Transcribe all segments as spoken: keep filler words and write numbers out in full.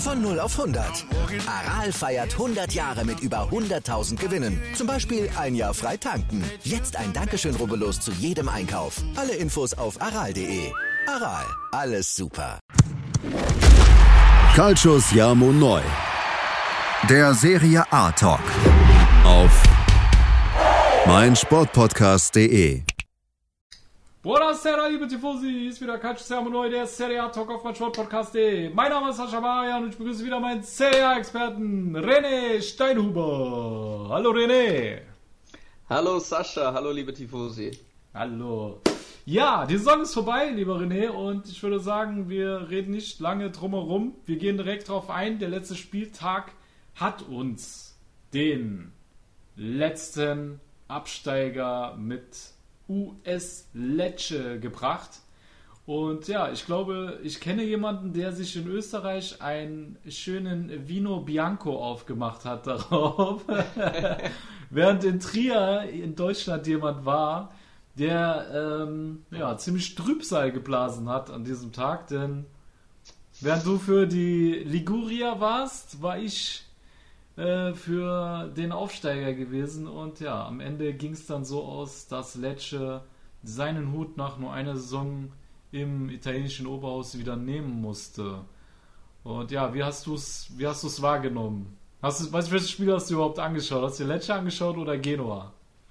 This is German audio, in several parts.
Von null auf hundert. Aral feiert hundert Jahre mit über hunderttausend Gewinnen. Zum Beispiel ein Jahr frei tanken. Jetzt ein Dankeschön, rubbellos zu jedem Einkauf. Alle Infos auf aral punkt de. Aral, alles super. Calcius Jamo Neu. Der Serie A Talk. Auf meinsportpodcast punkt de. Buonasera, liebe Tifosi, hier ist wieder Calcius Jamo Neu, der Serie A Talk auf meinsportpodcast punkt de. Mein Name ist Sascha Marian und ich begrüße wieder meinen Serie A-Experten René Steinhuber. Hallo René. Hallo Sascha, hallo liebe Tifosi. Hallo. Ja, die Saison ist vorbei, lieber René, und ich würde sagen, wir reden nicht lange drumherum. Wir gehen direkt drauf ein. Der letzte Spieltag hat uns den letzten Absteiger mit U S Lecce gebracht. Und ja, ich glaube, ich kenne jemanden, der sich in Österreich einen schönen Vino Bianco aufgemacht hat darauf. Während in Trier in Deutschland jemand war, der ähm, ja, ziemlich Trübsal geblasen hat an diesem Tag, denn während du für die Liguria warst, war ich äh, für den Aufsteiger gewesen und ja, am Ende ging es dann so aus, dass Lecce seinen Hut nach nur einer Saison im italienischen Oberhaus wieder nehmen musste. Und ja, wie hast du es wie hast du es wahrgenommen? Hast du, weißt du, welches Spiel hast du überhaupt angeschaut? Hast du Lecce angeschaut oder Genua?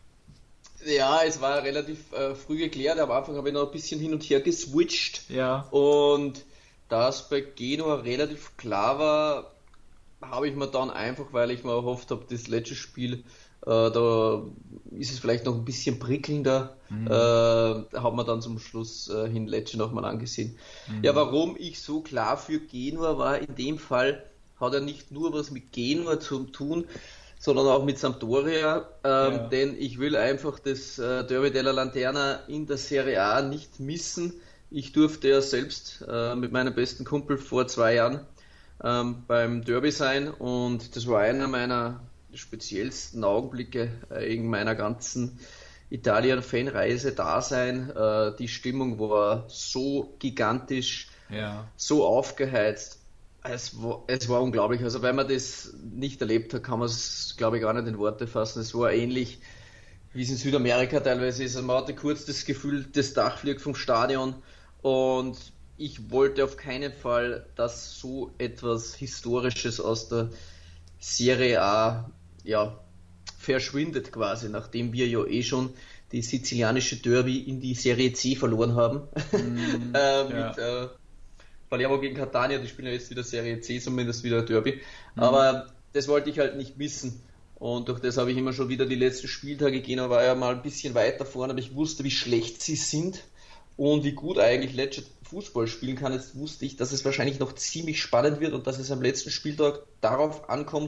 Ja, es war relativ äh, früh geklärt. Am Anfang habe ich noch ein bisschen hin und her geswitcht. Ja. Und da es bei Genua relativ klar war, habe ich mir dann einfach, weil ich mir erhofft habe, das letzte Spiel, äh, da ist es vielleicht noch ein bisschen prickelnder, mhm. äh, hat man dann zum Schluss äh, hin Lecce nochmal angesehen. Mhm. Ja, warum ich so klar für Genua war, in dem Fall hat er nicht nur was mit Genua zu tun, sondern auch mit Sampdoria, ähm, ja. denn ich will einfach das äh, Derby della Lanterna in der Serie A nicht missen. Ich durfte ja selbst äh, mit meinem besten Kumpel vor zwei Jahren ähm, beim Derby sein und das war einer meiner speziellsten Augenblicke äh, in meiner ganzen Italien-Fanreise da sein. Äh, die Stimmung war so gigantisch, ja. so aufgeheizt. Es war, es war unglaublich. Also wenn man das nicht erlebt hat, kann man es, glaube ich, gar nicht in Worte fassen. Es war ähnlich, wie es in Südamerika teilweise ist. Also man hatte kurz das Gefühl, das Dach fliegt vom Stadion. Und ich wollte auf keinen Fall, dass so etwas Historisches aus der Serie A ja, verschwindet quasi, nachdem wir ja eh schon die sizilianische Derby in die Serie C verloren haben. Mm, äh, mit, ja. äh, Palermo gegen Catania, die spielen ja jetzt wieder Serie C, zumindest wieder Derby. Mhm. Aber das wollte ich halt nicht missen. Und durch das habe ich immer schon wieder die letzten Spieltage Genua war ja mal ein bisschen weiter vorne, aber ich wusste, wie schlecht sie sind und wie gut eigentlich Lecce Fußball spielen kann. Jetzt wusste ich, dass es wahrscheinlich noch ziemlich spannend wird und dass es am letzten Spieltag darauf ankommt.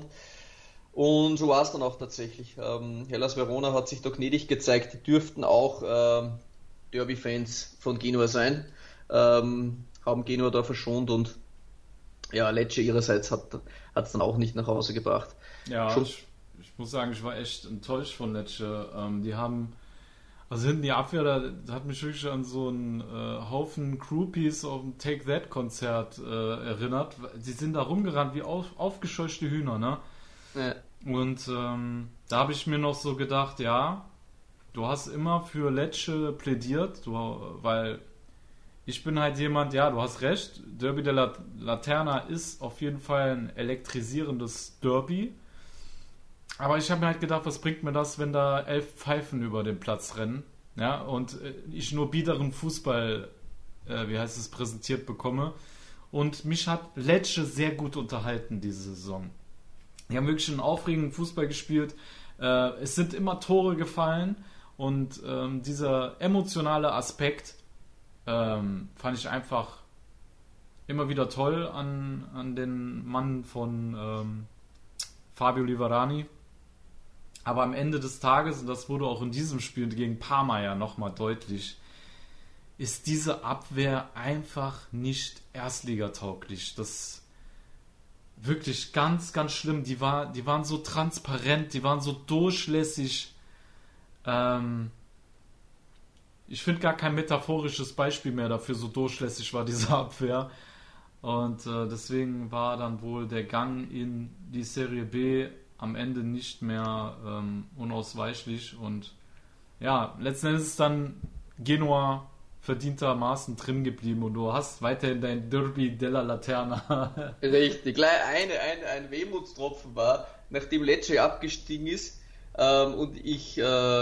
Und so war es dann auch tatsächlich. Ähm, Hellas Verona hat sich da gnädig gezeigt. Die dürften auch ähm, Derby-Fans von Genua sein. Ähm, haben Genua da verschont und ja, Lecce ihrerseits hat es dann auch nicht nach Hause gebracht. Ja, ich, ich muss sagen, ich war echt enttäuscht von Lecce. Ähm, die haben, also hinten die Abwehr, da, da hat mich wirklich an so einen äh, Haufen Groupies auf dem Take That Konzert äh, erinnert. Die sind da rumgerannt wie auf, aufgescheuchte Hühner, ne? Ja. Und ähm, da habe ich mir noch so gedacht, ja, du hast immer für Lecce plädiert, du, weil ich bin halt jemand, ja, du hast recht, Derby della Laterna ist auf jeden Fall ein elektrisierendes Derby. Aber ich habe mir halt gedacht, was bringt mir das, wenn da elf Pfeifen über den Platz rennen, ja, und ich nur biederen Fußball, äh, wie heißt es, präsentiert bekomme. Und mich hat Lecce sehr gut unterhalten diese Saison. Die haben wirklich einen aufregenden Fußball gespielt. Äh, es sind immer Tore gefallen und ähm, dieser emotionale Aspekt Ähm, fand ich einfach immer wieder toll an, an den Mann von ähm, Fabio Liverani. Aber am Ende des Tages, und das wurde auch in diesem Spiel gegen Parma ja nochmal deutlich, ist diese Abwehr einfach nicht erstligatauglich. Das wirklich ganz, ganz schlimm. Die, war, die waren so transparent, die waren so durchlässig. Ähm, ich finde gar kein metaphorisches Beispiel mehr dafür, so durchlässig war diese Abwehr. Und äh, deswegen war dann wohl der Gang in die Serie B am Ende nicht mehr ähm, unausweichlich. Und ja, letzten Endes ist dann Genua verdientermaßen drin geblieben und du hast weiterhin dein Derby della Laterna. Richtig, gleich eine, eine, ein Wehmutstropfen war, nachdem Lecce abgestiegen ist ähm, und ich, äh,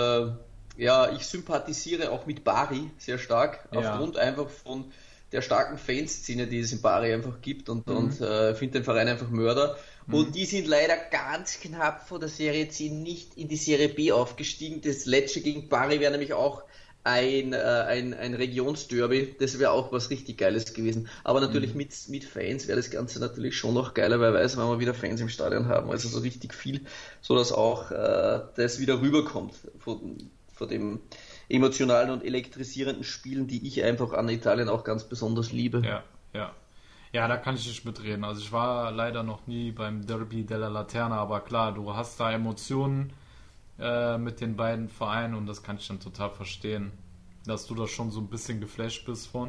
ja, ich sympathisiere auch mit Bari sehr stark, Ja. aufgrund einfach von der starken Fanszene, die es in Bari einfach gibt und, mhm. und äh, finde den Verein einfach Mörder. Mhm. Und die sind leider ganz knapp von der Serie C nicht in die Serie B aufgestiegen. Das Lecce gegen Bari wäre nämlich auch ein, äh, ein, ein Regionsderby, das wäre auch was richtig Geiles gewesen. Aber natürlich mhm. mit, mit Fans wäre das Ganze natürlich schon noch geiler, weil weiß, wenn wir wieder Fans im Stadion haben, also so richtig viel, so dass auch äh, das wieder rüberkommt von, von dem emotionalen und elektrisierenden Spielen, die ich einfach an Italien auch ganz besonders liebe. Ja, ja. Ja, da kann ich nicht mitreden. Also ich war leider noch nie beim Derby della Laterna, aber klar, du hast da Emotionen äh, mit den beiden Vereinen und das kann ich dann total verstehen, dass du da schon so ein bisschen geflasht bist von.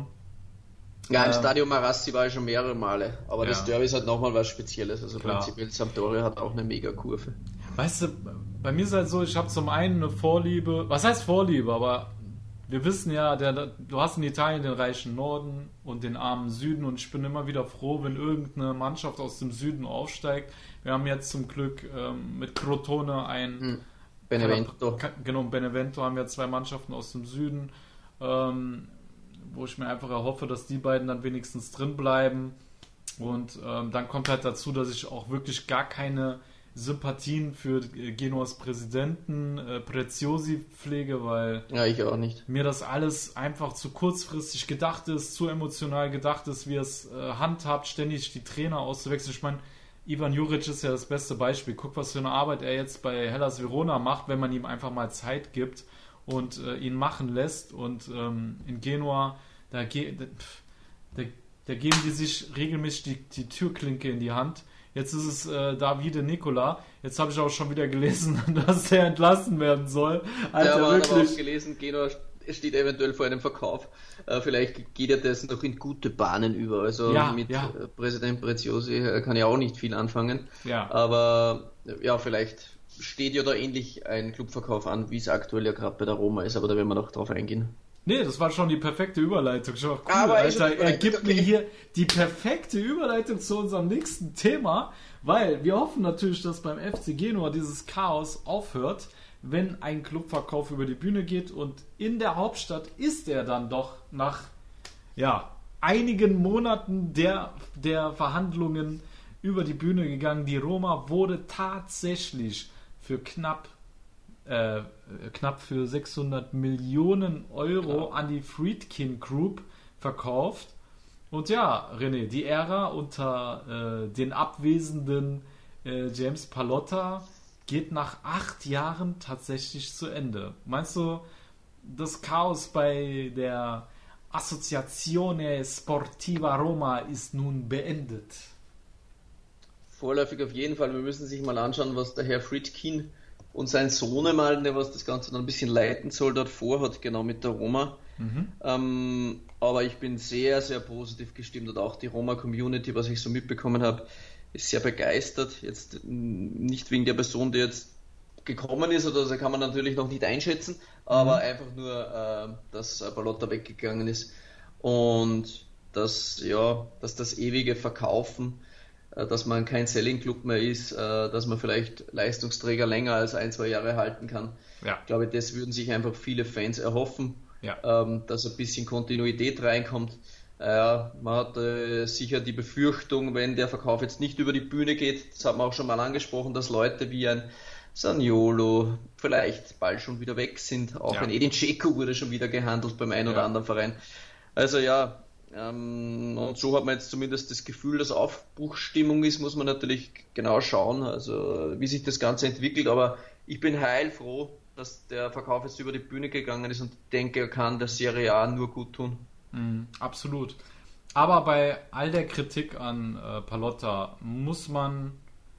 Ja, im ähm, Stadio Marassi war ich schon mehrere Male, aber ja. das Derby ist halt nochmal was Spezielles. Also Klar. prinzipiell Sampdoria hat auch eine Mega-Kurve. Weißt du, bei mir ist halt so, ich habe zum einen eine Vorliebe, was heißt Vorliebe, aber wir wissen ja, der, du hast in Italien den reichen Norden und den armen Süden und ich bin immer wieder froh, wenn irgendeine Mannschaft aus dem Süden aufsteigt. Wir haben jetzt zum Glück ähm, mit Crotone ein Hm. Benevento. Genau, Benevento haben wir zwei Mannschaften aus dem Süden, ähm, wo ich mir einfach erhoffe, dass die beiden dann wenigstens drin bleiben. Und ähm, dann kommt halt dazu, dass ich auch wirklich gar keine Sympathien für Genuas Präsidenten äh, Preziosi pflege, weil Ja, ich auch nicht. mir das alles einfach zu kurzfristig gedacht ist, zu emotional gedacht ist, wie es äh, handhabt, ständig die Trainer auszuwechseln. Ich meine, Ivan Juric ist ja das beste Beispiel. Guck, was für eine Arbeit er jetzt bei Hellas Verona macht, wenn man ihm einfach mal Zeit gibt und äh, ihn machen lässt. Und ähm, in Genua, da, ge- da, da geben die sich regelmäßig die, die Türklinke in die Hand. Jetzt ist es äh, Davide Nicola. Jetzt habe ich auch schon wieder gelesen, dass er entlassen werden soll. Alter, ja, aber wirklich. aber auch gelesen, Genua steht eventuell vor einem Verkauf. Äh, vielleicht geht ja das noch in gute Bahnen über. Also Ja, mit ja. äh, Präsident Preziosi äh, kann ja auch nicht viel anfangen. Ja. Aber äh, ja, vielleicht steht ja da ähnlich ein Clubverkauf an, wie es aktuell ja gerade bei der Roma ist. Aber da werden wir noch drauf eingehen. Nee, das war schon die perfekte Überleitung. Schon cool, Aber ist Alter. schon Er gibt okay. mir hier die perfekte Überleitung zu unserem nächsten Thema, weil wir hoffen natürlich, dass beim F C Genua dieses Chaos aufhört, wenn ein Clubverkauf über die Bühne geht und in der Hauptstadt ist er dann doch nach ja, einigen Monaten der, der Verhandlungen über die Bühne gegangen. Die Roma wurde tatsächlich für knapp Äh, knapp für sechshundert Millionen Euro an die Friedkin Group verkauft. Und ja, René, die Ära unter äh, den abwesenden äh, James Pallotta geht nach acht Jahren tatsächlich zu Ende. Meinst du, das Chaos bei der Associazione Sportiva Roma ist nun beendet? Vorläufig auf jeden Fall. Wir müssen sich mal anschauen, was der Herr Friedkin und sein Sohnemann, der was das Ganze dann ein bisschen leiten soll, dort vorhat, genau mit der Roma. Mhm. Ähm, aber ich bin sehr, sehr positiv gestimmt und auch die Roma-Community, was ich so mitbekommen habe, ist sehr begeistert. Jetzt nicht wegen der Person, die jetzt gekommen ist, oder das kann man natürlich noch nicht einschätzen, aber Mhm. einfach nur, äh, dass äh, Pallotta weggegangen ist und dass, ja, dass das ewige Verkaufen, dass man kein Selling-Club mehr ist, dass man vielleicht Leistungsträger länger als ein, zwei Jahre halten kann. Ja. Ich glaube, das würden sich einfach viele Fans erhoffen, Ja. dass ein bisschen Kontinuität reinkommt. Man hat sicher die Befürchtung, wenn der Verkauf jetzt nicht über die Bühne geht, das hat man auch schon mal angesprochen, dass Leute wie ein Zaniolo vielleicht bald schon wieder weg sind. Auch Ja. ein Edin Dzeko wurde schon wieder gehandelt beim einen Ja. oder anderen Verein. Also ja, Ähm, und so hat man jetzt zumindest das Gefühl, dass Aufbruchsstimmung ist, muss man natürlich genau schauen, also wie sich das Ganze entwickelt, aber ich bin heilfroh, dass der Verkauf jetzt über die Bühne gegangen ist und denke, er kann der Serie A nur gut tun. Mhm, absolut. Aber bei all der Kritik an äh, Pallotta muss man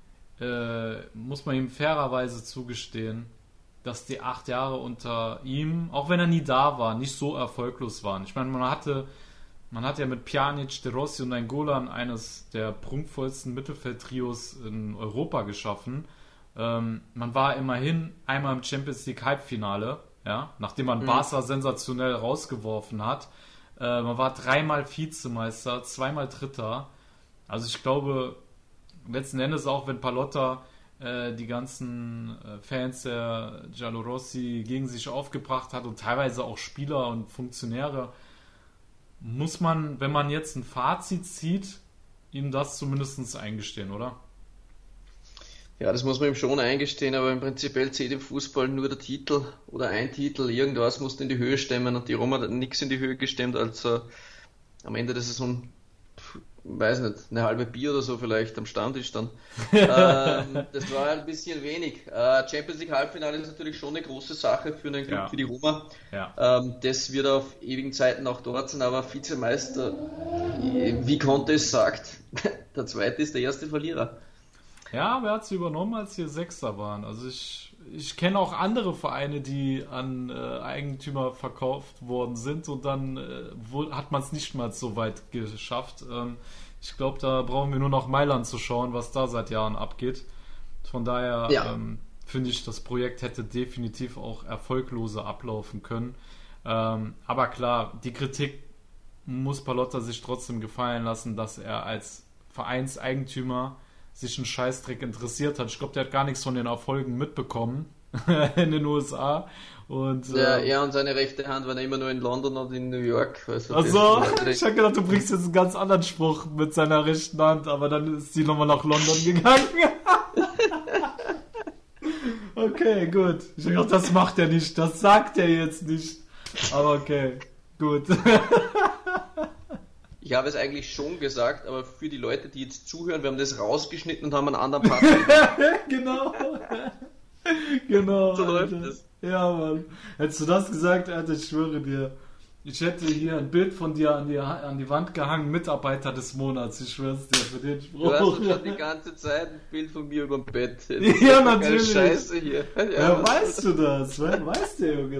äh, muss man ihm fairerweise zugestehen, dass die acht Jahre unter ihm, auch wenn er nie da war, nicht so erfolglos waren. Ich meine, man hatte man hat ja mit Pjanic, De Rossi und Nainggolan eines der prunkvollsten Mittelfeldtrios in Europa geschaffen. Ähm, man war immerhin einmal im Champions League Halbfinale, ja, nachdem man mhm. Barca sensationell rausgeworfen hat. Äh, man war dreimal Vizemeister, zweimal Dritter. Also ich glaube, letzten Endes auch, wenn Pallotta äh, die ganzen äh, Fans der Giallorossi gegen sich aufgebracht hat und teilweise auch Spieler und Funktionäre, muss man, wenn man jetzt ein Fazit zieht, ihm das zumindest eingestehen, oder? Ja, das muss man ihm schon eingestehen, aber im Prinzip zählt im Fußball nur der Titel oder ein Titel, irgendwas musste in die Höhe stemmen und die Roma hat nichts in die Höhe gestemmt, als äh, am Ende der Saison, weiß nicht, eine halbe Bier oder so vielleicht am Stammtisch dann. ähm, das war ein bisschen wenig. Äh, Champions League Halbfinale ist natürlich schon eine große Sache für einen Club Ja. wie die Roma. Ja. Ähm, das wird auf ewigen Zeiten auch dort sein, aber Vizemeister, wie Conte es sagt, der Zweite ist der erste Verlierer. Ja, wer hat sie übernommen, als sie Sechster waren? Also ich, ich kenne auch andere Vereine, die an äh, Eigentümer verkauft worden sind und dann äh, wohl, hat man es nicht mal so weit geschafft. Ähm, ich glaube, da brauchen wir nur noch Mailand zu schauen, was da seit Jahren abgeht. Von daher Ja. ähm, finde ich, das Projekt hätte definitiv auch erfolgloser ablaufen können. Ähm, aber klar, die Kritik muss Pallotta sich trotzdem gefallen lassen, dass er als Vereinseigentümer sich einen Scheißdreck interessiert hat. Ich glaube, der hat gar nichts von den Erfolgen mitbekommen in den U S A. Und, Ja, äh, er und seine rechte Hand waren immer nur in London und in New York. Also also, das- ich habe gedacht, du bringst jetzt einen ganz anderen Spruch mit seiner rechten Hand, aber dann ist sie nochmal nach London gegangen. Okay, gut. Ich habe gedacht, das macht er nicht, das sagt er jetzt nicht. Aber okay, gut. Ich habe es eigentlich schon gesagt, aber für die Leute, die jetzt zuhören, wir haben das rausgeschnitten und haben einen anderen Part. Genau. Genau. So läuft Alter. es. Ja, Mann. Hättest du das gesagt, Alter, ich schwöre dir. Ich hätte hier ein Bild von dir an die, an die Wand gehangen, Mitarbeiter des Monats. Ich schwör's dir für den Du hast Spruch. schon die ganze Zeit ein Bild von mir über dem Bett. Jetzt Ja, ist doch keine natürlich. Scheiße hier. Ja, Wer weißt du das? Wer weiß der Junge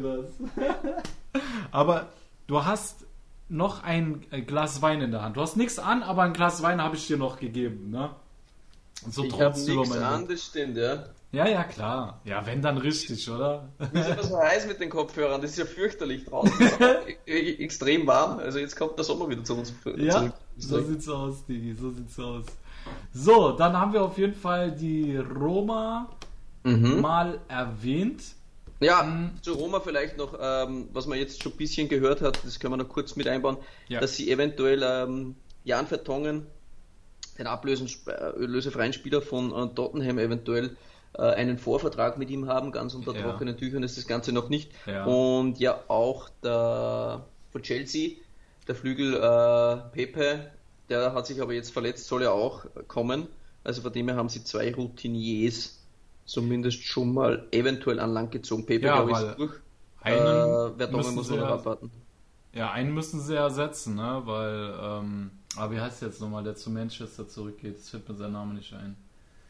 das? Aber du hast noch ein Glas Wein in der Hand. Du hast nichts an, aber ein Glas Wein habe ich dir noch gegeben, ne? Und so ich habe thronst du über nichts mein an, das stimmt, ja. Ja, ja, klar. Ja, wenn dann richtig, oder? Mir ist immer so heiß mit den Kopfhörern, das ist ja fürchterlich draußen. Ist auch e- extrem warm, also jetzt kommt der Sommer wieder zu uns. Ja, so zurück. sieht's aus, Digi, so sieht's aus. So, dann haben wir auf jeden Fall die Roma Mhm. mal erwähnt. Ja, Mhm. zu Roma vielleicht noch, ähm, was man jetzt schon ein bisschen gehört hat, das können wir noch kurz mit einbauen, Ja. dass sie eventuell ähm, Jan Vertongen, den ablösen, äh, lösefreien Spieler von äh, Tottenham, eventuell äh, einen Vorvertrag mit ihm haben, ganz unter Ja. trockenen Tüchern ist das Ganze noch nicht. Ja. Und ja, auch der von Chelsea, der Flügel äh, Pepe, der hat sich aber jetzt verletzt, soll ja auch kommen. Also von dem her haben sie zwei Routiniers zumindest schon mal eventuell an Land gezogen. Pepe, Ja, glaube ich, weil ist durch. einen Äh, Vertonghen müssen muss sie man noch ja- abwarten. Ja, einen müssen sie ersetzen, ne? Weil, ähm, aber wie heißt der jetzt nochmal, der zu Manchester zurückgeht? Das fällt mir sein Name nicht ein.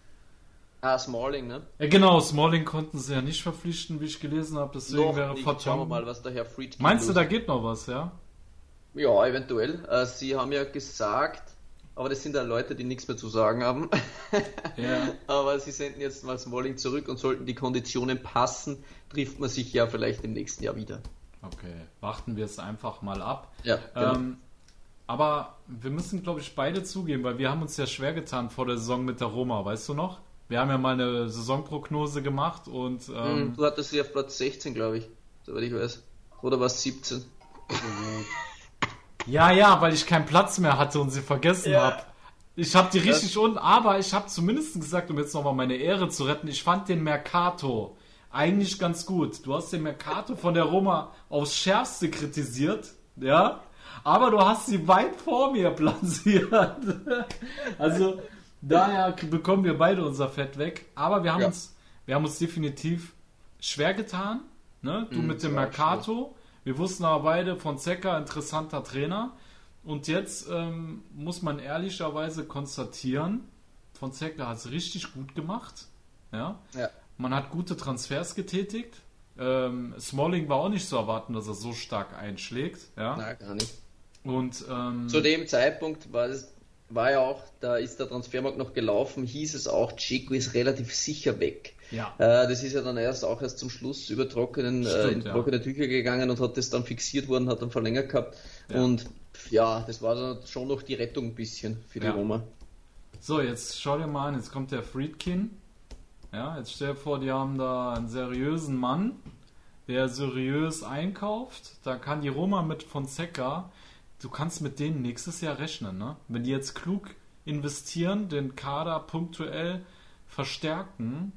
Ah, Smalling, ne? Ja, genau, Smalling konnten sie ja nicht verpflichten, wie ich gelesen habe, deswegen Noch wäre nicht. Schauen wir Vertongen. mal, was der Herr Friedkin Meinst du, los- da geht noch was, ja? Ja, eventuell. Äh, sie haben ja gesagt, aber das sind ja Leute, die nichts mehr zu sagen haben. Ja. Aber sie senden jetzt mal Smalling zurück und sollten die Konditionen passen, trifft man sich ja vielleicht im nächsten Jahr wieder. Okay, warten wir es einfach mal ab. Ja, genau. Ähm, aber wir müssen, glaube ich, beide zugeben, weil wir haben uns ja schwer getan vor der Saison mit der Roma, weißt du noch? Wir haben ja mal eine Saisonprognose gemacht und ähm, du hattest sie auf Platz sechzehn, glaube ich, soweit ich weiß. Oder war es siebzehn? ja, ja, weil ich keinen Platz mehr hatte und sie vergessen Ja. habe. Ich habe die richtig unten, aber ich habe zumindest gesagt, um jetzt nochmal meine Ehre zu retten, ich fand den Mercato eigentlich ganz gut. Du hast den Mercato von der Roma aufs Schärfste kritisiert, ja, aber du hast sie weit vor mir platziert. Also daher bekommen wir beide unser Fett weg, aber wir haben Ja. uns, wir haben uns definitiv schwer getan, ne? Du Mhm, mit dem das war Mercato. Wir wussten aber beide, Fonseca, interessanter Trainer. Und jetzt ähm, muss man ehrlicherweise konstatieren, Fonseca hat es richtig gut gemacht. Ja? Ja. Man hat gute Transfers getätigt. Ähm, Smalling war auch nicht zu erwarten, dass er so stark einschlägt. Ja? Nein, gar nicht. Und ähm, zu dem Zeitpunkt war es war ja auch, da ist der Transfermarkt noch gelaufen, hieß es auch, Dzeko ist relativ sicher weg. Ja. Äh, das ist ja dann erst auch erst zum Schluss über trockenen, Stimmt, äh, in ja. trockene Tücher gegangen und hat das dann fixiert worden, hat dann verlängert gehabt. Ja. Und ja, das war dann schon noch die Rettung ein bisschen für die Ja. Roma. So, jetzt schau dir mal an, jetzt kommt der Friedkin. Ja, jetzt stell dir vor, die haben da einen seriösen Mann, der seriös einkauft. Da kann die Roma mit Fonseca, du kannst mit denen nächstes Jahr rechnen, ne? Wenn die jetzt klug investieren, den Kader punktuell verstärken,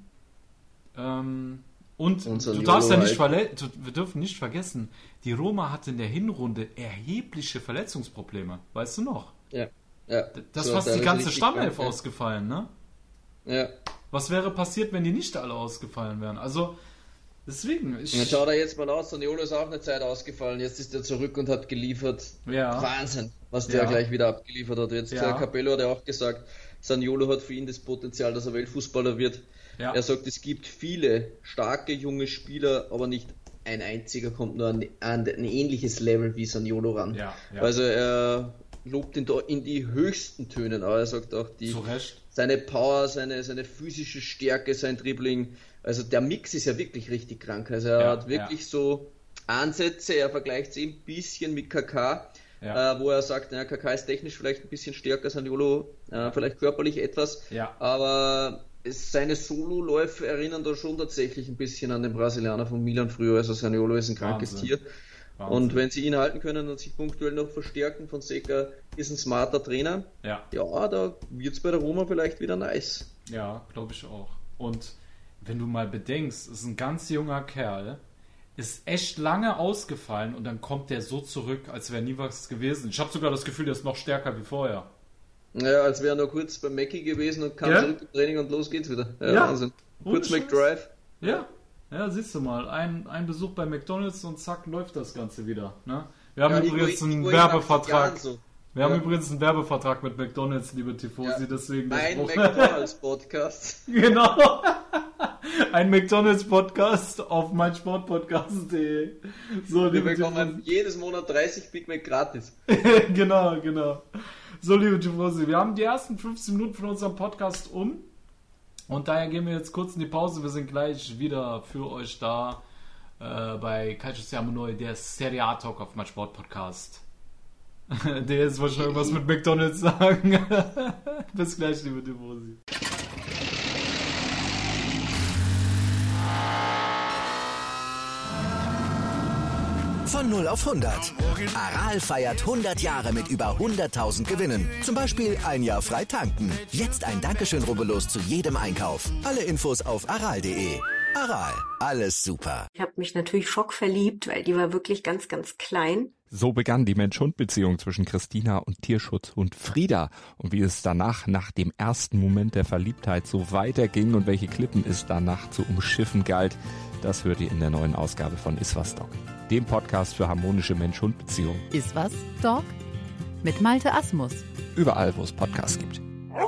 ähm, und, Und du Zaniolo darfst ja nicht halt. verle- du, wir dürfen nicht vergessen, die Roma hatte in der Hinrunde erhebliche Verletzungsprobleme, weißt du noch? Ja. ja. Das So, ist fast da die ist ganze richtig Stammelf krank, ja. ausgefallen, ne? Ja. Was wäre passiert, wenn die nicht alle ausgefallen wären? Also, deswegen, ich... Ja, schau da jetzt mal aus, Zaniolo ist auch eine Zeit ausgefallen, jetzt ist er zurück und hat geliefert. Ja. Wahnsinn, was der Ja. gleich wieder abgeliefert hat. Jetzt Ja. äh, Capello hat ja auch gesagt, Zaniolo hat für ihn das Potenzial, dass er Weltfußballer wird. Ja. Er sagt, es gibt viele starke junge Spieler, aber nicht ein einziger kommt nur an, an ein ähnliches Level wie Zaniolo ran. Ja, ja. Also er lobt ihn da in die höchsten Tönen, aber er sagt auch, die, Zu Recht. seine Power, seine, seine physische Stärke, sein Dribbling, also der Mix ist ja wirklich richtig krank. Also er Ja, hat wirklich ja. so Ansätze, er vergleicht sie ein bisschen mit Kaká, Ja. äh, wo er sagt, naja, Kaká ist technisch vielleicht ein bisschen stärker, Zaniolo äh, vielleicht körperlich etwas, Ja. aber es, seine Sololäufe erinnern da schon tatsächlich ein bisschen an den Brasilianer von Milan früher, also Zaniolo ist ein krankes Wahnsinn. Tier. Wahnsinn. Und wenn sie ihn halten können und sich punktuell noch verstärken, Fonseca ist ein smarter Trainer, Ja, ja, da wird es bei der Roma vielleicht wieder nice. ja, glaube ich auch. Und wenn du mal bedenkst, ist ein ganz junger Kerl, ist echt lange ausgefallen und dann kommt der so zurück, als wäre nie was gewesen. Ich habe sogar das Gefühl, der ist noch stärker wie vorher. Ja, als wäre er nur kurz beim Mackie gewesen und kam Ja. zurück im Training und los geht's wieder. Ja, Ja. Wahnsinn. Ohne Kurz Scheiß. McDrive. Ja, ja, siehst du mal, ein, ein Besuch bei McDonald's und zack, läuft das Ganze wieder. Ne? Wir haben Ja, übrigens Igo- einen Igo- Werbevertrag. So. Wir haben Ja. übrigens einen Werbevertrag mit McDonald's, liebe Tifosi, Ja. deswegen Mein das- McDonalds-Podcast. Genau. Ein McDonald's-Podcast auf meinsportpodcast punkt de. So, Wir liebe bekommen jedes Monat dreißig Big Mac gratis. Tifosi. Genau, genau. So, liebe Tifosi, wir haben die ersten fünfzehn Minuten von unserem Podcast um. Und daher gehen wir jetzt kurz in die Pause. Wir sind gleich wieder für euch da äh, bei Calcio Siamo Noi, der Serie A Talk auf meinsportpodcast. Der jetzt wollte schon irgendwas mit McDonald's sagen. Bis gleich, liebe Tifosi. Von null auf hundert. Aral feiert hundert Jahre mit über hunderttausend Gewinnen. Zum Beispiel ein Jahr frei tanken. Jetzt ein Dankeschön, rubbellos zu jedem Einkauf. Alle Infos auf aral punkt de. Aral, alles super. Ich habe mich natürlich schockverliebt, weil die war wirklich ganz, ganz klein. So begann die Mensch-Hund-Beziehung zwischen Christina und Tierschutzhund Frieda. Und wie es danach, nach dem ersten Moment der Verliebtheit, so weiterging und welche Klippen es danach zu umschiffen galt, das hört ihr in der neuen Ausgabe von Iswas Dog, dem Podcast für harmonische Mensch-Hund-Beziehungen. Ist was, Dog? Mit Malte Asmus. Überall, wo es Podcasts gibt.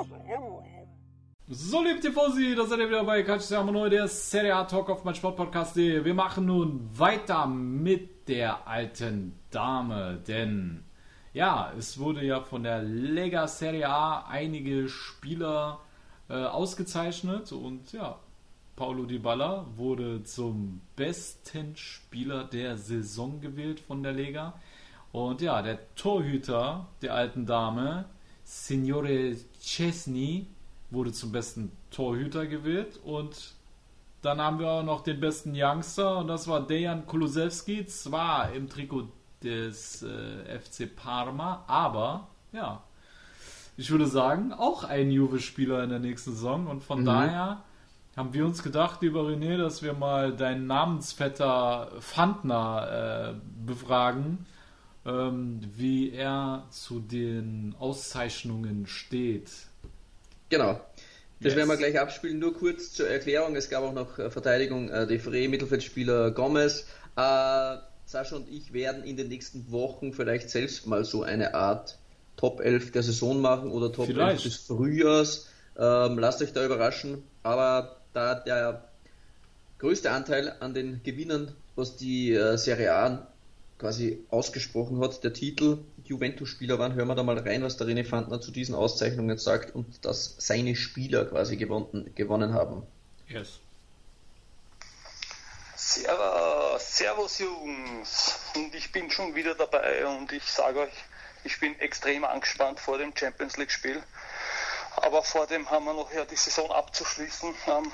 So, liebe Tifosi, da seid ihr wieder bei Calcio Siamo Noi, der Serie A Talk auf meinsportpodcast punkt de. Wir machen nun weiter mit der alten Dame, denn ja, es wurde ja von der Lega Serie A einige Spieler äh, ausgezeichnet und ja, Paulo Dybala wurde zum besten Spieler der Saison gewählt von der Lega. Und ja, der Torhüter der alten Dame, Signore Szczesny, wurde zum besten Torhüter gewählt. Und dann haben wir auch noch den besten Youngster und das war Dejan Kulusevski, zwar im Trikot des äh, F C Parma, aber ja, ich würde sagen, auch ein Juve-Spieler in der nächsten Saison. Und von Mhm. daher haben wir uns gedacht, lieber René, dass wir mal deinen Namensvetter Fandner äh, befragen, ähm, wie er zu den Auszeichnungen steht. Genau. Das Yes. werden wir gleich abspielen. Nur kurz zur Erklärung. Es gab auch noch äh, Verteidigung. Äh, Defre, Mittelfeldspieler Gomez. Äh, Sascha und ich werden in den nächsten Wochen vielleicht selbst mal so eine Art Top elf der Saison machen oder Top Vielleicht. elf des Frühjahrs. Ähm, lasst euch da überraschen. Aber da der größte Anteil an den Gewinnern, was die äh, Serie A quasi ausgesprochen hat. Der Titel Juventus-Spieler waren, hören wir da mal rein, was der René Fandner zu diesen Auszeichnungen sagt und dass seine Spieler quasi gewonnen, gewonnen haben. Yes. Servus, Servus Jungs, und ich bin schon wieder dabei und ich sage euch, ich bin extrem angespannt vor dem Champions League Spiel, aber vor dem haben wir noch ja die Saison abzuschließen. Ähm,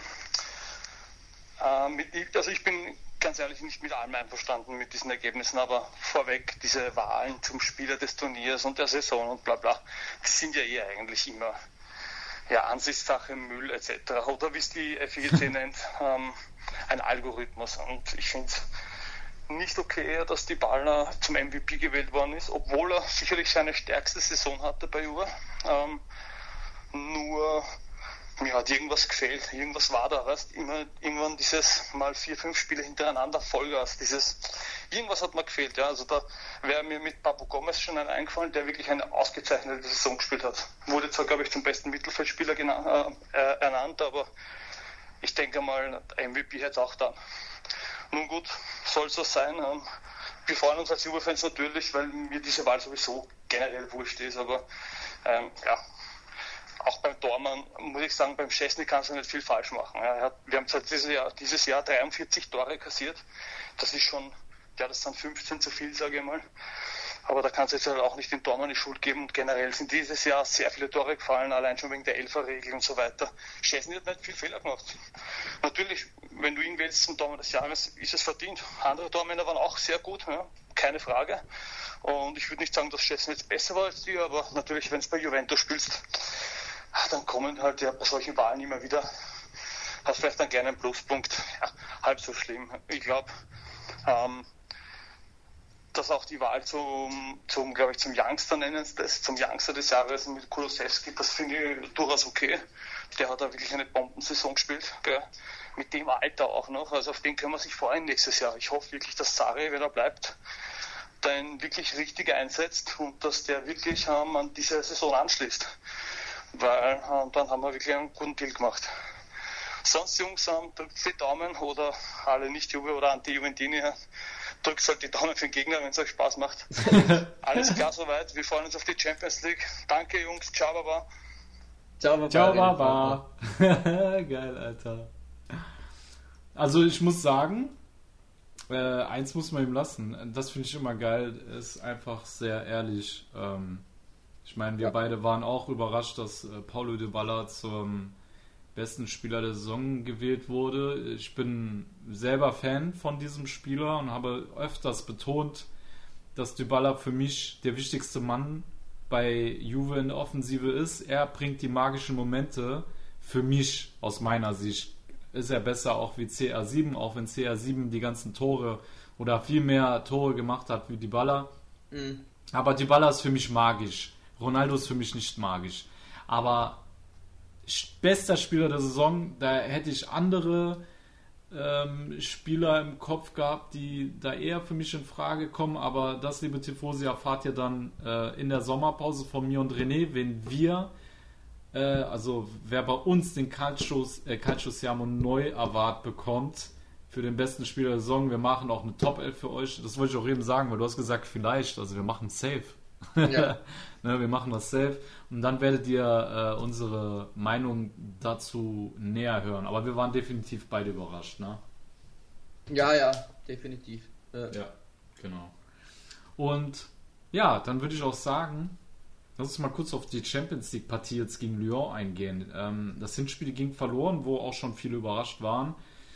äh, mit, also ich bin ganz ehrlich nicht mit allem einverstanden mit diesen Ergebnissen, aber vorweg diese Wahlen zum Spieler des Turniers und der Saison und bla bla, die sind ja eh eigentlich immer ja, Ansichtssache, Müll et cetera. Oder wie es die F I G C nennt, ähm, ein Algorithmus. Und ich finde es nicht okay, dass Dybala zum M V P gewählt worden ist, obwohl er sicherlich seine stärkste Saison hatte bei Juve. Ähm, nur mir hat irgendwas gefehlt, irgendwas war da, weißt, immer irgendwann dieses mal vier, fünf Spiele hintereinander Vollgas, dieses, irgendwas hat mir gefehlt, ja, also da wäre mir mit Papu Gomez schon ein eingefallen, der wirklich eine ausgezeichnete Saison gespielt hat. Wurde zwar, glaube ich, zum besten Mittelfeldspieler gena- äh, ernannt, aber ich denke mal, M V P hätte es auch dann. Nun gut, soll so sein. Ähm, wir freuen uns als Juve-Fans natürlich, weil mir diese Wahl sowieso generell wurscht ist, aber ähm, ja, auch beim Tormann, muss ich sagen, beim Szczesny kannst du nicht viel falsch machen. Er hat, wir haben seit dieses Jahr, dieses Jahr dreiundvierzig Tore kassiert. Das ist schon, ja, das sind fünfzehn zu viel, sage ich mal. Aber da kannst du jetzt halt auch nicht den Tormann die Schuld geben. Und generell sind dieses Jahr sehr viele Tore gefallen, allein schon wegen der Elferregel und so weiter. Szczesny hat nicht viel Fehler gemacht. Natürlich, wenn du ihn wählst zum Tormann des Jahres, ist es verdient. Andere Tormänner waren auch sehr gut, ja, keine Frage. Und ich würde nicht sagen, dass Szczesny jetzt besser war als die, aber natürlich, wenn du bei Juventus spielst, dann kommen halt ja bei solchen Wahlen immer wieder, hast vielleicht einen kleinen Pluspunkt, ja, halb so schlimm. Ich glaube, ähm, dass auch die Wahl zum, zum glaube ich, zum Youngster nennen, das, zum Youngster des Jahres mit Kulusewski, das finde ich durchaus okay. Der hat da wirklich eine Bombensaison gespielt, gell? Mit dem Alter auch noch, also auf den können wir sich freuen nächstes Jahr. Ich hoffe wirklich, dass Sarri, wenn er bleibt, dann wirklich richtig einsetzt und dass der wirklich ähm, an diese Saison anschließt. Weil äh, dann haben wir wirklich einen guten Deal gemacht. Sonst, Jungs, ähm, drückt die Daumen oder alle Nicht-Juve oder Anti-Juventini, drückt halt die Daumen für den Gegner, wenn es euch Spaß macht. Alles klar soweit, wir freuen uns auf die Champions League. Danke, Jungs, ciao, Baba. Ciao, Baba. Ciao, Baba. Geil, Alter. Also ich muss sagen, äh, eins muss man ihm lassen, das finde ich immer geil, ist einfach sehr ehrlich. Ähm, Ich meine, wir ja. beide waren auch überrascht, dass äh, Paulo Dybala zum besten Spieler der Saison gewählt wurde. Ich bin selber Fan von diesem Spieler und habe öfters betont, dass Dybala für mich der wichtigste Mann bei Juve in der Offensive ist. Er bringt die magischen Momente. Für mich, aus meiner Sicht, ist er besser auch wie C R sieben, auch wenn C R sieben die ganzen Tore oder viel mehr Tore gemacht hat wie Dybala. Mhm. Aber Dybala ist für mich magisch. Ronaldo ist für mich nicht magisch. Aber bester Spieler der Saison, da hätte ich andere ähm, Spieler im Kopf gehabt, die da eher für mich in Frage kommen. Aber das, liebe Tifosi, erfahrt ihr dann äh, in der Sommerpause von mir und René, wenn wir, äh, also wer bei uns den Calcio, äh, Calcio Siamo neu Award bekommt für den besten Spieler der Saison. Wir machen auch eine Top elf für euch. Das wollte ich auch eben sagen, weil du hast gesagt, vielleicht. Also wir machen safe. Ja. Ne, wir machen das safe und dann werdet ihr äh, unsere Meinung dazu näher hören. Aber wir waren definitiv beide überrascht, ne? Ja, ja, definitiv. Äh. Ja, genau. Und ja, dann würde ich auch sagen, lass uns mal kurz auf die Champions League Partie jetzt gegen Lyon eingehen. Ähm, das Hinspiel ging verloren, wo auch schon viele überrascht waren.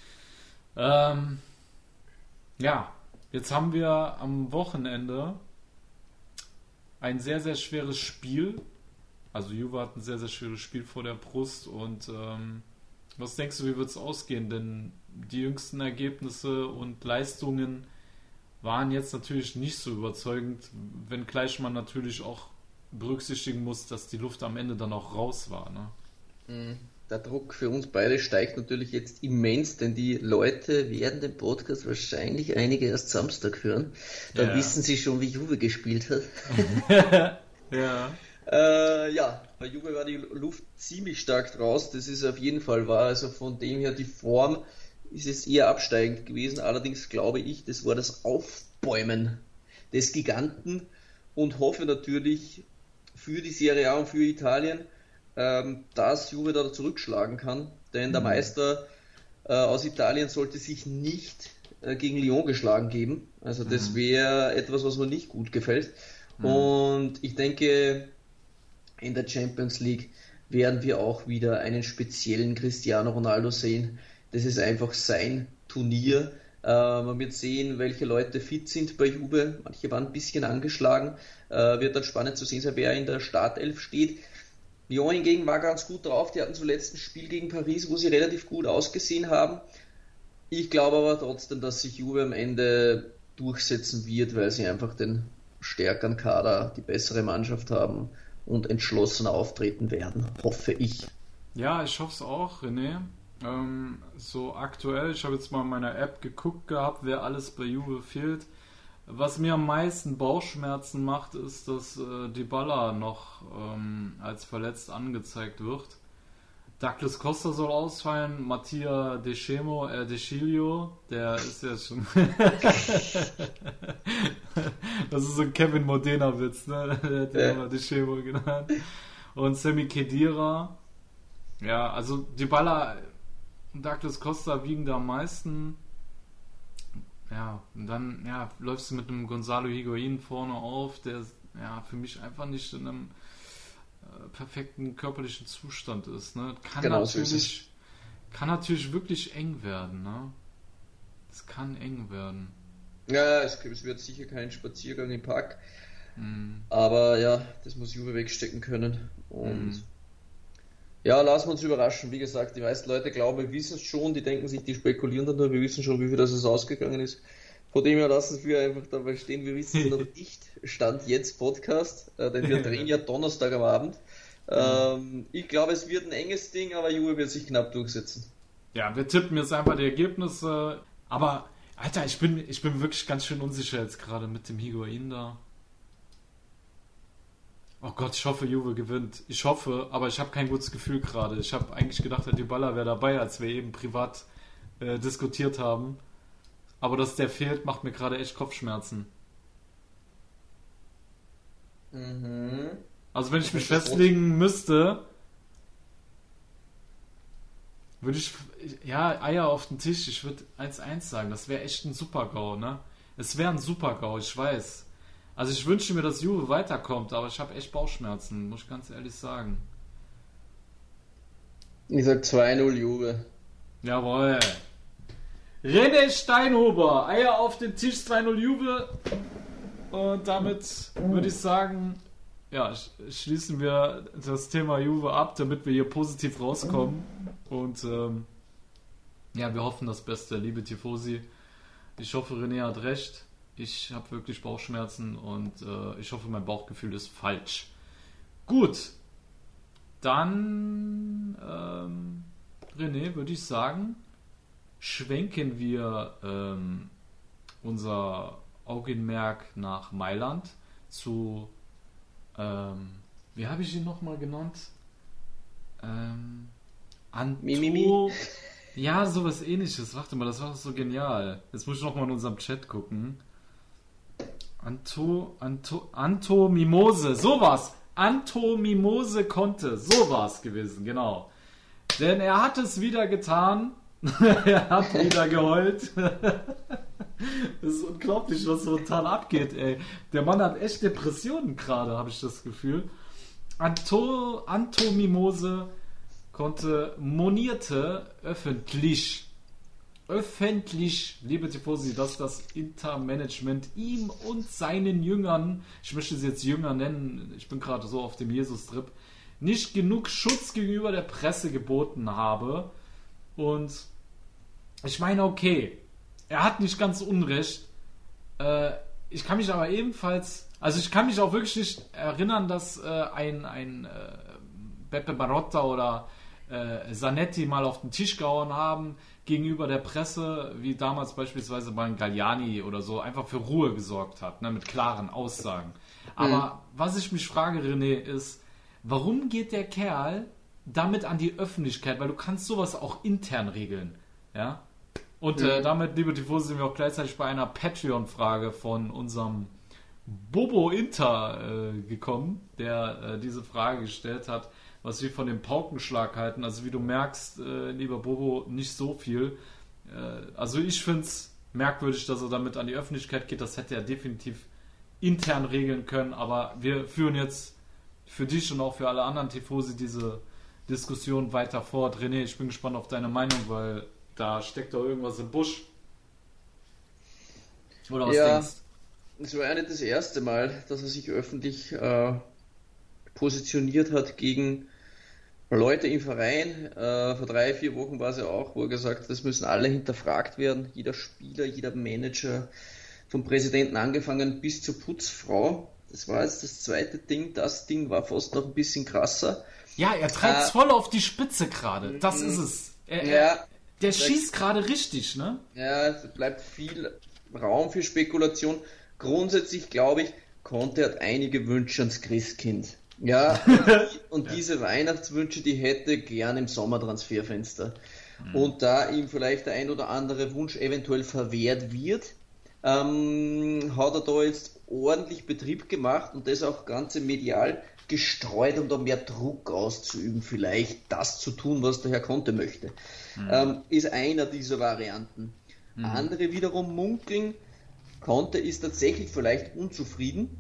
Ähm, ja, jetzt haben wir am Wochenende ein sehr, sehr schweres Spiel. Also Juve hat ein sehr, sehr schweres Spiel vor der Brust. Und ähm, was denkst du, wie wird es ausgehen? Denn die jüngsten Ergebnisse und Leistungen waren jetzt natürlich nicht so überzeugend, wenngleich man natürlich auch berücksichtigen muss, dass die Luft am Ende dann auch raus war. Ne? Der Druck für uns beide steigt natürlich jetzt immens, denn die Leute werden den Podcast wahrscheinlich einige erst Samstag hören. Dann ja. wissen sie schon, wie Juve gespielt hat. ja. Äh, ja, bei Juve war die Luft ziemlich stark raus, das ist auf jeden Fall wahr. Also von dem her, die Form ist es eher absteigend gewesen. Allerdings glaube ich, das war das Aufbäumen des Giganten und hoffe natürlich für die Serie A und für Italien, ähm, dass Juve da zurückschlagen kann, denn mhm. der Meister äh, aus Italien sollte sich nicht äh, gegen Lyon geschlagen geben, also das mhm. wäre etwas, was mir nicht gut gefällt mhm. und ich denke, in der Champions League werden wir auch wieder einen speziellen Cristiano Ronaldo sehen. Das ist einfach sein Turnier. Äh, man wird sehen, welche Leute fit sind bei Juve. Manche waren ein bisschen angeschlagen. Äh, wird dann spannend zu sehen sein, wer in der Startelf steht. Lyon hingegen war ganz gut drauf. Die hatten zuletzt ein Spiel gegen Paris, wo sie relativ gut ausgesehen haben. Ich glaube aber trotzdem, dass sich Juve am Ende durchsetzen wird, weil sie einfach den stärkeren Kader, die bessere Mannschaft haben und entschlossener auftreten werden, hoffe ich. Ja, ich hoffe es auch, René. Ähm, so aktuell, ich habe jetzt mal in meiner App geguckt gehabt, wer alles bei Juve fehlt. Was mir am meisten Bauchschmerzen macht, ist, dass äh, Dybala noch ähm, als verletzt angezeigt wird. Douglas Costa soll ausfallen, Mattia De Chemo, äh, De Chilio, der ist ja schon... Das ist so ein Kevin Modena-Witz, ne? Der hat ja immer De Chemo genannt. Und Sami Khedira. Ja, also Dybala und Douglas Costa wiegen da am meisten. Ja, und dann ja, läufst du mit einem Gonzalo Higuain vorne auf, der ja für mich einfach nicht in einem perfekten körperlichen Zustand ist. Ne? Kann, genau, natürlich, so kann natürlich wirklich eng werden. Ne? Es kann eng werden. Ja, es, es wird sicher kein Spaziergang im Park. Mm. Aber ja, das muss Juve wegstecken können. Und mm. ja, lassen wir uns überraschen. Wie gesagt, die meisten Leute glauben, wir wissen es schon. Die denken sich, die spekulieren dann nur, wir wissen schon, wie viel das es ausgegangen ist. Von dem her lassen wir einfach dabei stehen, wir wissen es noch nicht. Stand jetzt Podcast, äh, denn wir drehen ja Donnerstag am Abend. Ähm, ich glaube, es wird ein enges Ding, aber Juve wird sich knapp durchsetzen. Ja, wir tippen jetzt einfach die Ergebnisse. Aber, Alter, ich bin, ich bin wirklich ganz schön unsicher jetzt gerade mit dem Higuain da. Oh Gott, ich hoffe, Juve gewinnt. Ich hoffe, aber ich habe kein gutes Gefühl gerade. Ich habe eigentlich gedacht, der Dybala wäre dabei, als wir eben privat äh, diskutiert haben. Aber dass der fehlt, macht mir gerade echt Kopfschmerzen. Mhm. Also wenn ich mich festlegen müsste, würde ich, ja, Eier auf den Tisch, ich würde eins eins sagen. Das wäre echt ein Super-GAU, ne? Es wäre ein Super-GAU, ich weiß. Also ich wünsche mir, dass Juve weiterkommt, aber ich habe echt Bauchschmerzen, muss ich ganz ehrlich sagen. Ich sag zwei null Juve. Jawohl. René Steinhuber, Eier auf den Tisch, zwei null Juve. Und damit würde ich sagen, ja, schließen wir das Thema Juve ab, damit wir hier positiv rauskommen. Und ähm, ja, wir hoffen das Beste, liebe Tifosi. Ich hoffe, René hat recht. Ich habe wirklich Bauchschmerzen und äh, ich hoffe, mein Bauchgefühl ist falsch. Gut, dann ähm, René, würde ich sagen, schwenken wir ähm, unser Augenmerk nach Mailand zu, ähm, wie habe ich ihn nochmal genannt? Ähm, Anto... Mimimi. Ja, sowas ähnliches. Warte mal, das war so genial. Jetzt muss ich nochmal in unserem Chat gucken. Anto, Anto, Anto Mimose, sowas. Anto Mimose Conte, so war es gewesen, genau. Denn er hat es wieder getan. Er hat wieder geheult. Das ist unglaublich, was momentan abgeht, ey. Der Mann hat echt Depressionen gerade, habe ich das Gefühl. Anto, Anto Mimose Conte monierte öffentlich, öffentlich, liebe Tifosi, dass das Inter-Management ihm und seinen Jüngern, ich möchte sie jetzt Jünger nennen, ich bin gerade so auf dem Jesus-Trip, nicht genug Schutz gegenüber der Presse geboten habe. Und ich meine, okay, er hat nicht ganz Unrecht. Äh, ich kann mich aber ebenfalls, also ich kann mich auch wirklich nicht erinnern, dass äh, ein, ein äh, Beppe Marotta oder äh, Zanetti mal auf den Tisch gehauen haben gegenüber der Presse, wie damals beispielsweise bei Galliani oder so, einfach für Ruhe gesorgt hat, ne, mit klaren Aussagen. Aber mhm. was ich mich frage, René, ist, warum geht der Kerl damit an die Öffentlichkeit? Weil du kannst sowas auch intern regeln. Ja? Und mhm. äh, damit, liebe Tifosi, sind wir auch gleichzeitig bei einer Patreon-Frage von unserem Bobo Inter äh, gekommen, der äh, diese Frage gestellt hat, was wir von dem Paukenschlag halten. Also wie du merkst, äh, lieber Bobo, nicht so viel. Äh, also ich finde es merkwürdig, dass er damit an die Öffentlichkeit geht. Das hätte er definitiv intern regeln können. Aber wir führen jetzt für dich und auch für alle anderen Tifosi diese Diskussion weiter fort. René, ich bin gespannt auf deine Meinung, weil da steckt doch irgendwas im Busch. Oder was ja, denkst du? Es war ja nicht das erste Mal, dass er sich öffentlich äh, positioniert hat gegen Leute im Verein. Äh, vor drei, vier Wochen war es ja auch, wo er gesagt hat, das müssen alle hinterfragt werden. Jeder Spieler, jeder Manager, vom Präsidenten angefangen bis zur Putzfrau. Das war jetzt das zweite Ding. Das Ding war fast noch ein bisschen krasser. Ja, er treibt es äh, voll auf die Spitze gerade. Das ist es. Er, ja, er, der schießt gerade richtig, ne? Ja, es bleibt viel Raum für Spekulation. Grundsätzlich glaube ich, Conte hat einige Wünsche ans Christkind. Ja, und, die, und ja. diese Weihnachtswünsche, die hätte gern im Sommertransferfenster. Mhm. Und da ihm vielleicht der ein oder andere Wunsch eventuell verwehrt wird, ähm, hat er da jetzt ordentlich Betrieb gemacht und das auch ganze medial gestreut, um da mehr Druck auszuüben, vielleicht das zu tun, was der Herr Conte möchte. Mhm. Ähm, ist einer dieser Varianten. Mhm. Andere wiederum munkeln, Conte ist tatsächlich vielleicht unzufrieden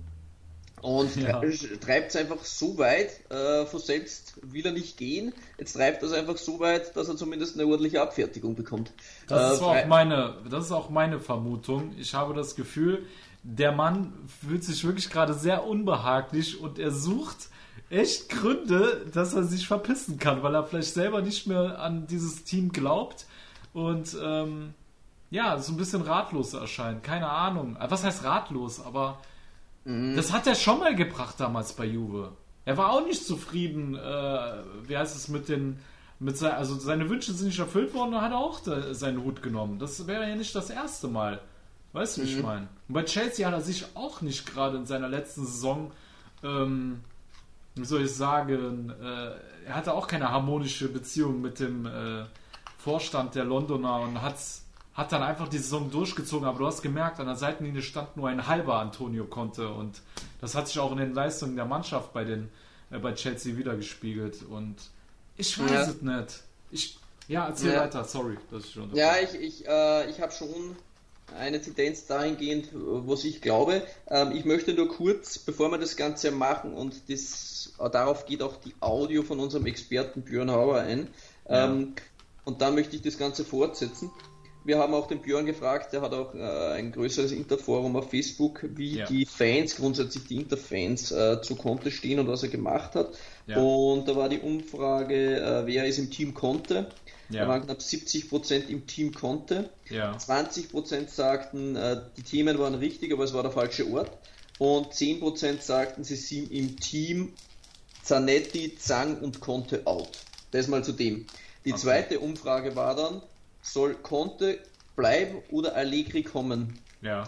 und ja. treibt es einfach so weit, äh, von selbst will er nicht gehen, jetzt treibt er es einfach so weit, dass er zumindest eine ordentliche Abfertigung bekommt. Das, äh, ist, auch meine, das ist auch meine Vermutung. Ich habe das Gefühl, der Mann fühlt sich wirklich gerade sehr unbehaglich und er sucht echt Gründe, dass er sich verpissen kann, weil er vielleicht selber nicht mehr an dieses Team glaubt und ähm, ja, so ein bisschen ratlos erscheint. Keine Ahnung. Was heißt ratlos? Aber mhm. das hat er schon mal gebracht damals bei Juve. Er war auch nicht zufrieden, äh, wie heißt es, mit den, mit sein, also seine Wünsche sind nicht erfüllt worden und hat er auch da, seinen Hut genommen. Das wäre ja nicht das erste Mal. Weißt du, wie mhm. ich meine? Und bei Chelsea hat er sich auch nicht gerade in seiner letzten Saison, ähm, wie soll ich sagen, äh, er hatte auch keine harmonische Beziehung mit dem äh, Vorstand der Londoner und hat's hat dann einfach die Saison durchgezogen, aber du hast gemerkt, an der Seitenlinie stand nur ein halber Antonio Conte und das hat sich auch in den Leistungen der Mannschaft bei den äh, bei Chelsea wiedergespiegelt und ich weiß ja. es nicht. Ich, ja, erzähl ja. weiter, sorry. Dass ich schon ja, ich, ich, äh, ich habe schon eine Tendenz dahingehend, was ich glaube. Ähm, ich möchte nur kurz, bevor wir das Ganze machen und das, äh, darauf geht auch die Audio von unserem Experten Björn Hauer ein ähm, ja. und dann möchte ich das Ganze fortsetzen. Wir haben auch den Björn gefragt, der hat auch äh, ein größeres Interforum auf Facebook, wie ja. die Fans, grundsätzlich die Interfans äh, zu Conte stehen und was er gemacht hat. Ja. Und da war die Umfrage, äh, wer ist im Team Conte? Ja. Da waren knapp siebzig Prozent im Team Conte. Ja. zwanzig Prozent sagten, äh, die Themen waren richtig, aber es war der falsche Ort. Und zehn Prozent sagten, sie sind im Team Zanetti, Zhang und Conte out. Das mal zu dem. Die okay. zweite Umfrage war dann, soll Conte bleiben oder Allegri kommen? Ja.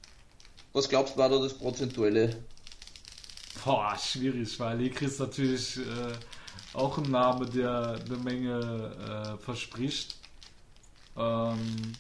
Was glaubst du, war da das Prozentuelle? Boah, schwierig, weil Allegri ist natürlich äh, auch ein Name, der eine Menge äh, verspricht. Ähm,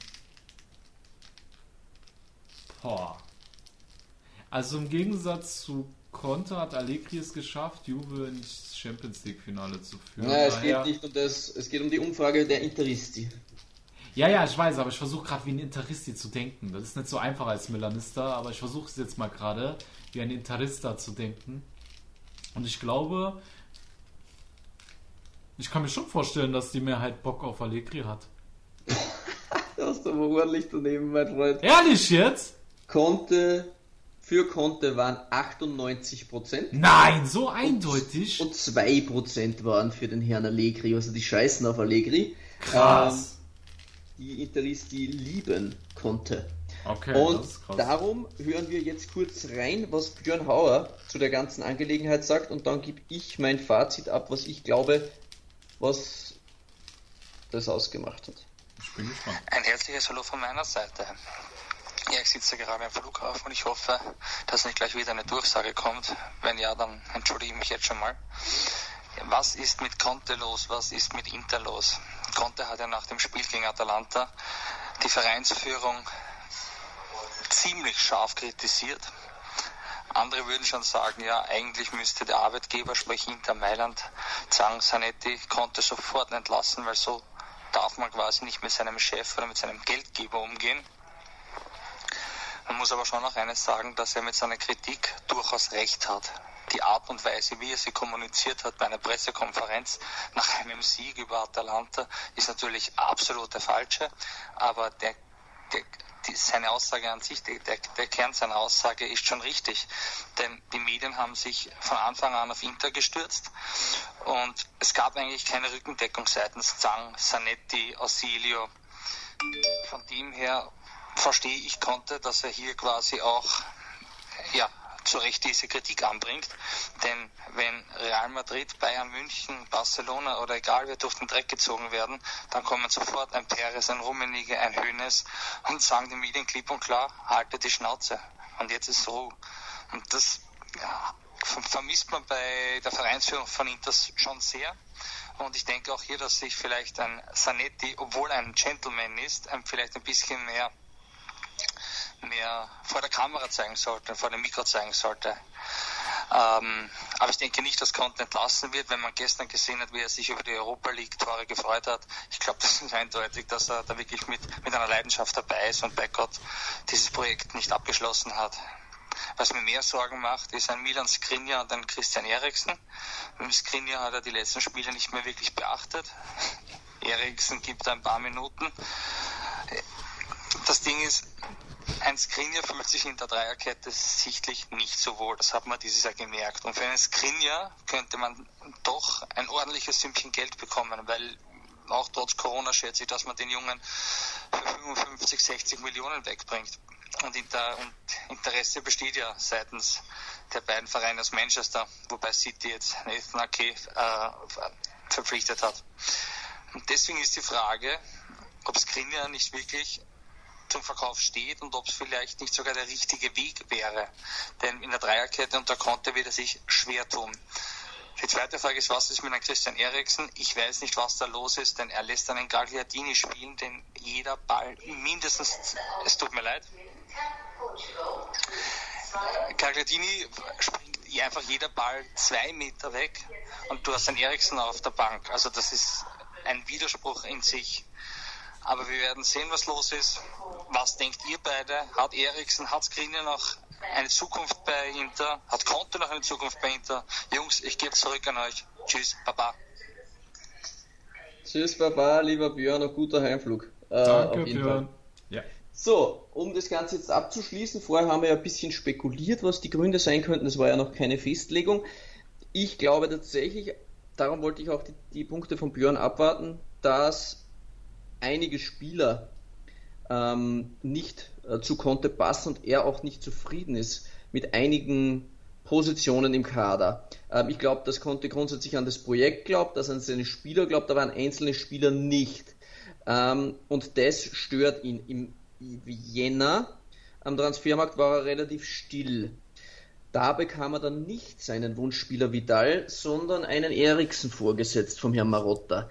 boah. Also im Gegensatz zu Conte hat Allegri es geschafft, Juve ins Champions League Finale zu führen. Ja, es Daher... geht nicht um das, es geht um die Umfrage der Interisti. Ja, ja, ich weiß, aber ich versuche gerade wie ein Interisti zu denken. Das ist nicht so einfach als Milanista, aber ich versuche es jetzt mal gerade wie ein Interista zu denken. Und ich glaube, ich kann mir schon vorstellen, dass die Mehrheit Bock auf Allegri hat. Du hast aber ordentlich daneben, mein Freund. Ehrlich jetzt? Conte, für Conte waren achtundneunzig Prozent. Nein, so eindeutig. Und, und zwei Prozent waren für den Herrn Allegri, also die scheißen auf Allegri. Krass. Ähm, die Interisti lieben Conte. Okay, und das ist krass. Darum hören wir jetzt kurz rein, was Björn Hauer zu der ganzen Angelegenheit sagt und dann gebe ich mein Fazit ab, was ich glaube, was das ausgemacht hat. Ich bin gespannt. Ein herzliches Hallo von meiner Seite. Ja, ich sitze gerade am Flughafen und ich hoffe, dass nicht gleich wieder eine Durchsage kommt. Wenn ja, dann entschuldige ich mich jetzt schon mal. Was ist mit Conte los? Was ist mit Inter los? Conte hat ja nach dem Spiel gegen Atalanta die Vereinsführung ziemlich scharf kritisiert. Andere würden schon sagen, ja, eigentlich müsste der Arbeitgeber, sprich Inter Mailand, sagen, Zanetti konnte sofort entlassen, weil so darf man quasi nicht mit seinem Chef oder mit seinem Geldgeber umgehen. Man muss aber schon noch eines sagen, dass er mit seiner Kritik durchaus recht hat. Die Art und Weise, wie er sie kommuniziert hat bei einer Pressekonferenz nach einem Sieg über Atalanta, ist natürlich absolut der falsche, aber der, der, die, seine Aussage an sich, der, der Kern seiner Aussage ist schon richtig, denn die Medien haben sich von Anfang an auf Inter gestürzt und es gab eigentlich keine Rückendeckung seitens Zhang, Zanetti, Ausilio. Von dem her verstehe ich konnte, dass er hier quasi auch ja, zu Recht diese Kritik anbringt, denn wenn Real Madrid, Bayern München, Barcelona oder egal wer durch den Dreck gezogen werden, dann kommen sofort ein Perez, ein Rummenigge, ein Hoeneß und sagen den Medien klipp und klar, haltet die Schnauze und jetzt ist Ruhe. Und das ja, vermisst man bei der Vereinsführung von Inter schon sehr. Und ich denke auch hier, dass sich vielleicht ein Zanetti, obwohl er ein Gentleman ist, vielleicht ein bisschen mehr mehr vor der Kamera zeigen sollte, vor dem Mikro zeigen sollte. Ähm, aber ich denke nicht, dass Conte entlassen wird, wenn man gestern gesehen hat, wie er sich über die Europa League Tore gefreut hat. Ich glaube, das ist eindeutig, dass er da wirklich mit, mit einer Leidenschaft dabei ist und bei Gott dieses Projekt nicht abgeschlossen hat. Was mir mehr Sorgen macht, ist ein Milan Skriniar und ein Christian Eriksen. Mit Skriniar hat er die letzten Spiele nicht mehr wirklich beachtet. Eriksen gibt ein paar Minuten. Das Ding ist, ein Skriniar fühlt sich in der Dreierkette sichtlich nicht so wohl. Das hat man dieses Jahr gemerkt. Und für einen Skriniar könnte man doch ein ordentliches Sümmchen Geld bekommen, weil auch trotz Corona schätze ich, dass man den Jungen für fünfundfünfzig, sechzig Millionen wegbringt. Und, Inter- und Interesse besteht ja seitens der beiden Vereine aus Manchester, wobei City jetzt Nathan Ake äh, verpflichtet hat. Und deswegen ist die Frage, ob Skriniar nicht wirklich zum Verkauf steht und ob es vielleicht nicht sogar der richtige Weg wäre. Denn in der Dreierkette unter Conte wird er sich schwer tun. Die zweite Frage ist, was ist mit einem Christian Eriksen? Ich weiß nicht, was da los ist, denn er lässt einen Gagliardini spielen, den jeder Ball mindestens, es tut mir leid, Gagliardini springt einfach jeder Ball zwei Meter weg und du hast einen Eriksen auf der Bank. Also das ist ein Widerspruch in sich. Aber wir werden sehen, was los ist. Was denkt ihr beide? Hat Eriksen, hat Skriniar noch eine Zukunft bei Inter? Hat Conte noch eine Zukunft bei Inter? Jungs, ich gebe zurück an euch. Tschüss, Baba. Tschüss, Baba, lieber Björn, ein guter Heimflug. Äh, Danke, Björn. Ja. So, um das Ganze jetzt abzuschließen, vorher haben wir ja ein bisschen spekuliert, was die Gründe sein könnten. Es war ja noch keine Festlegung. Ich glaube tatsächlich, darum wollte ich auch die, die Punkte von Björn abwarten, dass einige Spieler ähm, nicht äh, zu Conte passen und er auch nicht zufrieden ist mit einigen Positionen im Kader. Ähm, ich glaube, dass Conte grundsätzlich an das Projekt glaubt, dass er an seine Spieler glaubt, aber an einzelne Spieler nicht. Ähm, und das stört ihn. Im Jänner am Transfermarkt war er relativ still. Da bekam er dann nicht seinen Wunschspieler Vidal, sondern einen Eriksen vorgesetzt vom Herrn Marotta.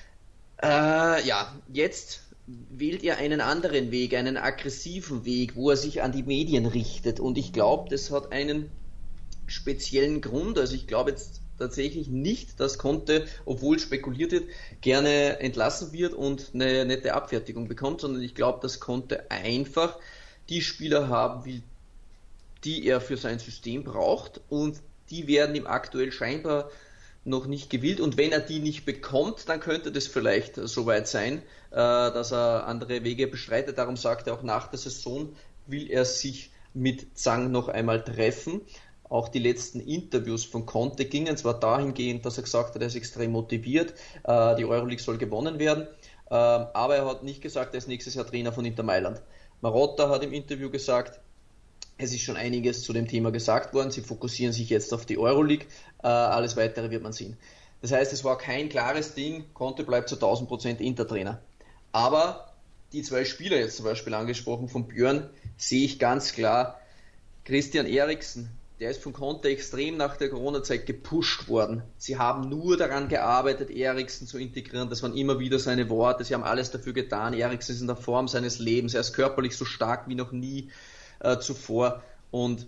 Äh, ja, jetzt wählt er einen anderen Weg, einen aggressiven Weg, wo er sich an die Medien richtet. Und ich glaube, das hat einen speziellen Grund. Also ich glaube jetzt tatsächlich nicht, dass Conte, obwohl spekuliert wird, gerne entlassen wird und eine nette Abfertigung bekommt, sondern ich glaube, dass Conte einfach die Spieler haben will, die er für sein System braucht, und die werden ihm aktuell scheinbar noch nicht gewillt, und wenn er die nicht bekommt, dann könnte das vielleicht soweit sein, dass er andere Wege bestreitet. Darum sagt er auch, nach der Saison will er sich mit Zhang noch einmal treffen. Auch die letzten Interviews von Conte gingen zwar dahingehend, dass er gesagt hat, er ist extrem motiviert, die Euroleague soll gewonnen werden, aber er hat nicht gesagt, er ist nächstes Jahr Trainer von Inter Mailand. Marotta hat im Interview gesagt, es ist schon einiges zu dem Thema gesagt worden, sie fokussieren sich jetzt auf die Euroleague, alles weitere wird man sehen. Das heißt, es war kein klares Ding, Conte bleibt zu tausend Prozent Inter-Trainer. Aber die zwei Spieler jetzt zum Beispiel angesprochen von Björn, sehe ich ganz klar. Christian Eriksen, der ist von Conte extrem nach der Corona-Zeit gepusht worden. Sie haben nur daran gearbeitet, Eriksen zu integrieren. Das waren immer wieder seine Worte. Sie haben alles dafür getan. Eriksen ist in der Form seines Lebens. Er ist körperlich so stark wie noch nie äh, zuvor. Und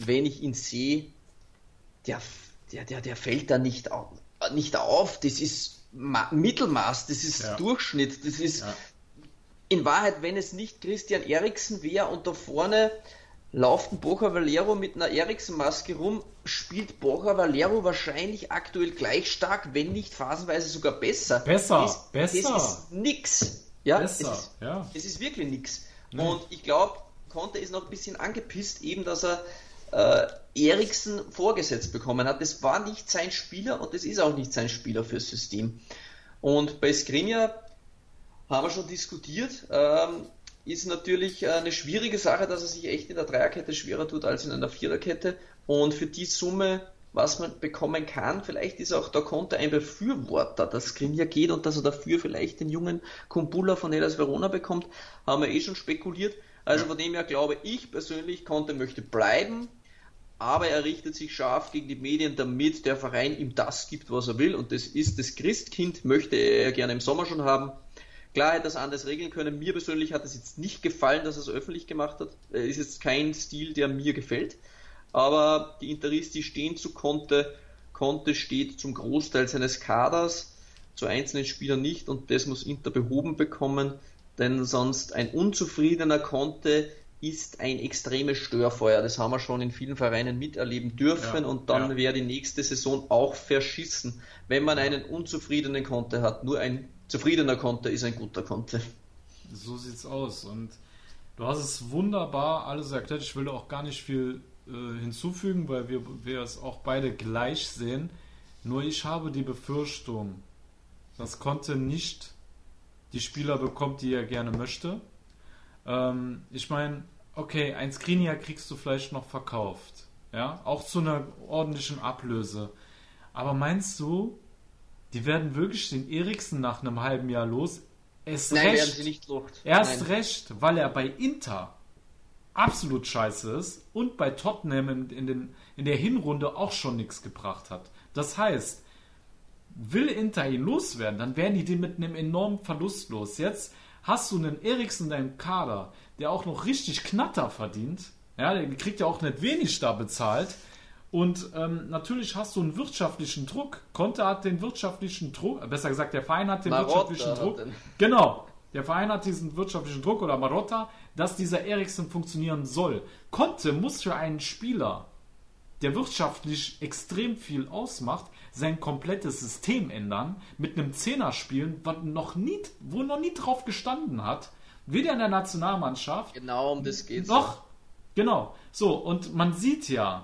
wenn ich ihn sehe, der, der, der, der fällt da nicht auf, nicht auf. Das ist Ma- Mittelmaß, das ist ja. Durchschnitt, das ist ja. in Wahrheit, wenn es nicht Christian Eriksen wäre und da vorne läuft ein Borja Valero mit einer Eriksen-Maske rum, spielt Borja Valero wahrscheinlich aktuell gleich stark, wenn nicht phasenweise sogar besser. Besser, das, besser. Das ist nix. Ja, besser, es ist, ja. es ist wirklich nix. Nee. Und ich glaube, Conte ist noch ein bisschen angepisst, eben, dass er äh, Eriksen vorgesetzt bekommen hat. Das war nicht sein Spieler und das ist auch nicht sein Spieler fürs System. Und bei Skriniar haben wir schon diskutiert, ähm, ist natürlich eine schwierige Sache, dass er sich echt in der Dreierkette schwerer tut als in einer Viererkette. Und für die Summe, was man bekommen kann, vielleicht ist auch der Conte ein Befürworter, dass Skriniar geht und dass er dafür vielleicht den jungen Kumbulla von Hellas Verona bekommt, haben wir eh schon spekuliert. Also von dem her glaube ich persönlich, Conte möchte bleiben, aber er richtet sich scharf gegen die Medien, damit der Verein ihm das gibt, was er will. Und das ist das Christkind, möchte er gerne im Sommer schon haben. Klar hätte er das anders regeln können. Mir persönlich hat es jetzt nicht gefallen, dass er es öffentlich gemacht hat. Ist jetzt kein Stil, der mir gefällt. Aber die Interisti stehen zu Conte. Conte steht zum Großteil seines Kaders, zu einzelnen Spielern nicht. Und das muss Inter behoben bekommen. Denn sonst ein unzufriedener Conte ist ein extremes Störfeuer. Das haben wir schon in vielen Vereinen miterleben dürfen. Ja, und dann ja. wäre die nächste Saison auch verschissen, wenn man einen unzufriedenen Conte hat. Nur ein zufriedener Conte ist ein guter Conte. So sieht's aus. Und du hast es wunderbar alles erklärt. Ich will auch gar nicht viel äh, hinzufügen, weil wir, wir es auch beide gleich sehen. Nur ich habe die Befürchtung, dass Conte nicht die Spieler bekommt, die er gerne möchte. Ähm, ich meine, okay, ein Skriniar kriegst du vielleicht noch verkauft. Ja, auch zu einer ordentlichen Ablöse. Aber meinst du, die werden wirklich den Eriksen nach einem halben Jahr los? Erst Nein, recht, werden sie nicht los. Erst Nein. recht, weil er bei Inter absolut scheiße ist und bei Tottenham in, in, den, in der Hinrunde auch schon nichts gebracht hat. Das heißt, will Inter ihn loswerden, dann werden die den mit einem enormen Verlust los. Jetzt hast du einen Eriksen in deinem Kader, der auch noch richtig Knatter verdient. Ja, der kriegt ja auch nicht wenig da bezahlt. Und ähm, natürlich hast du einen wirtschaftlichen Druck. Conte hat den wirtschaftlichen Druck, besser gesagt, der Verein hat den Marotta wirtschaftlichen Druck. Den. Genau, der Verein hat diesen wirtschaftlichen Druck, oder Marotta, dass dieser Eriksen funktionieren soll. Conte muss für einen Spieler, der wirtschaftlich extrem viel ausmacht, sein komplettes System ändern, mit einem Zehner spielen, was noch nie, wo noch nie drauf gestanden hat. Weder in der Nationalmannschaft. Genau, um das geht's. Noch, genau. So, und man sieht ja,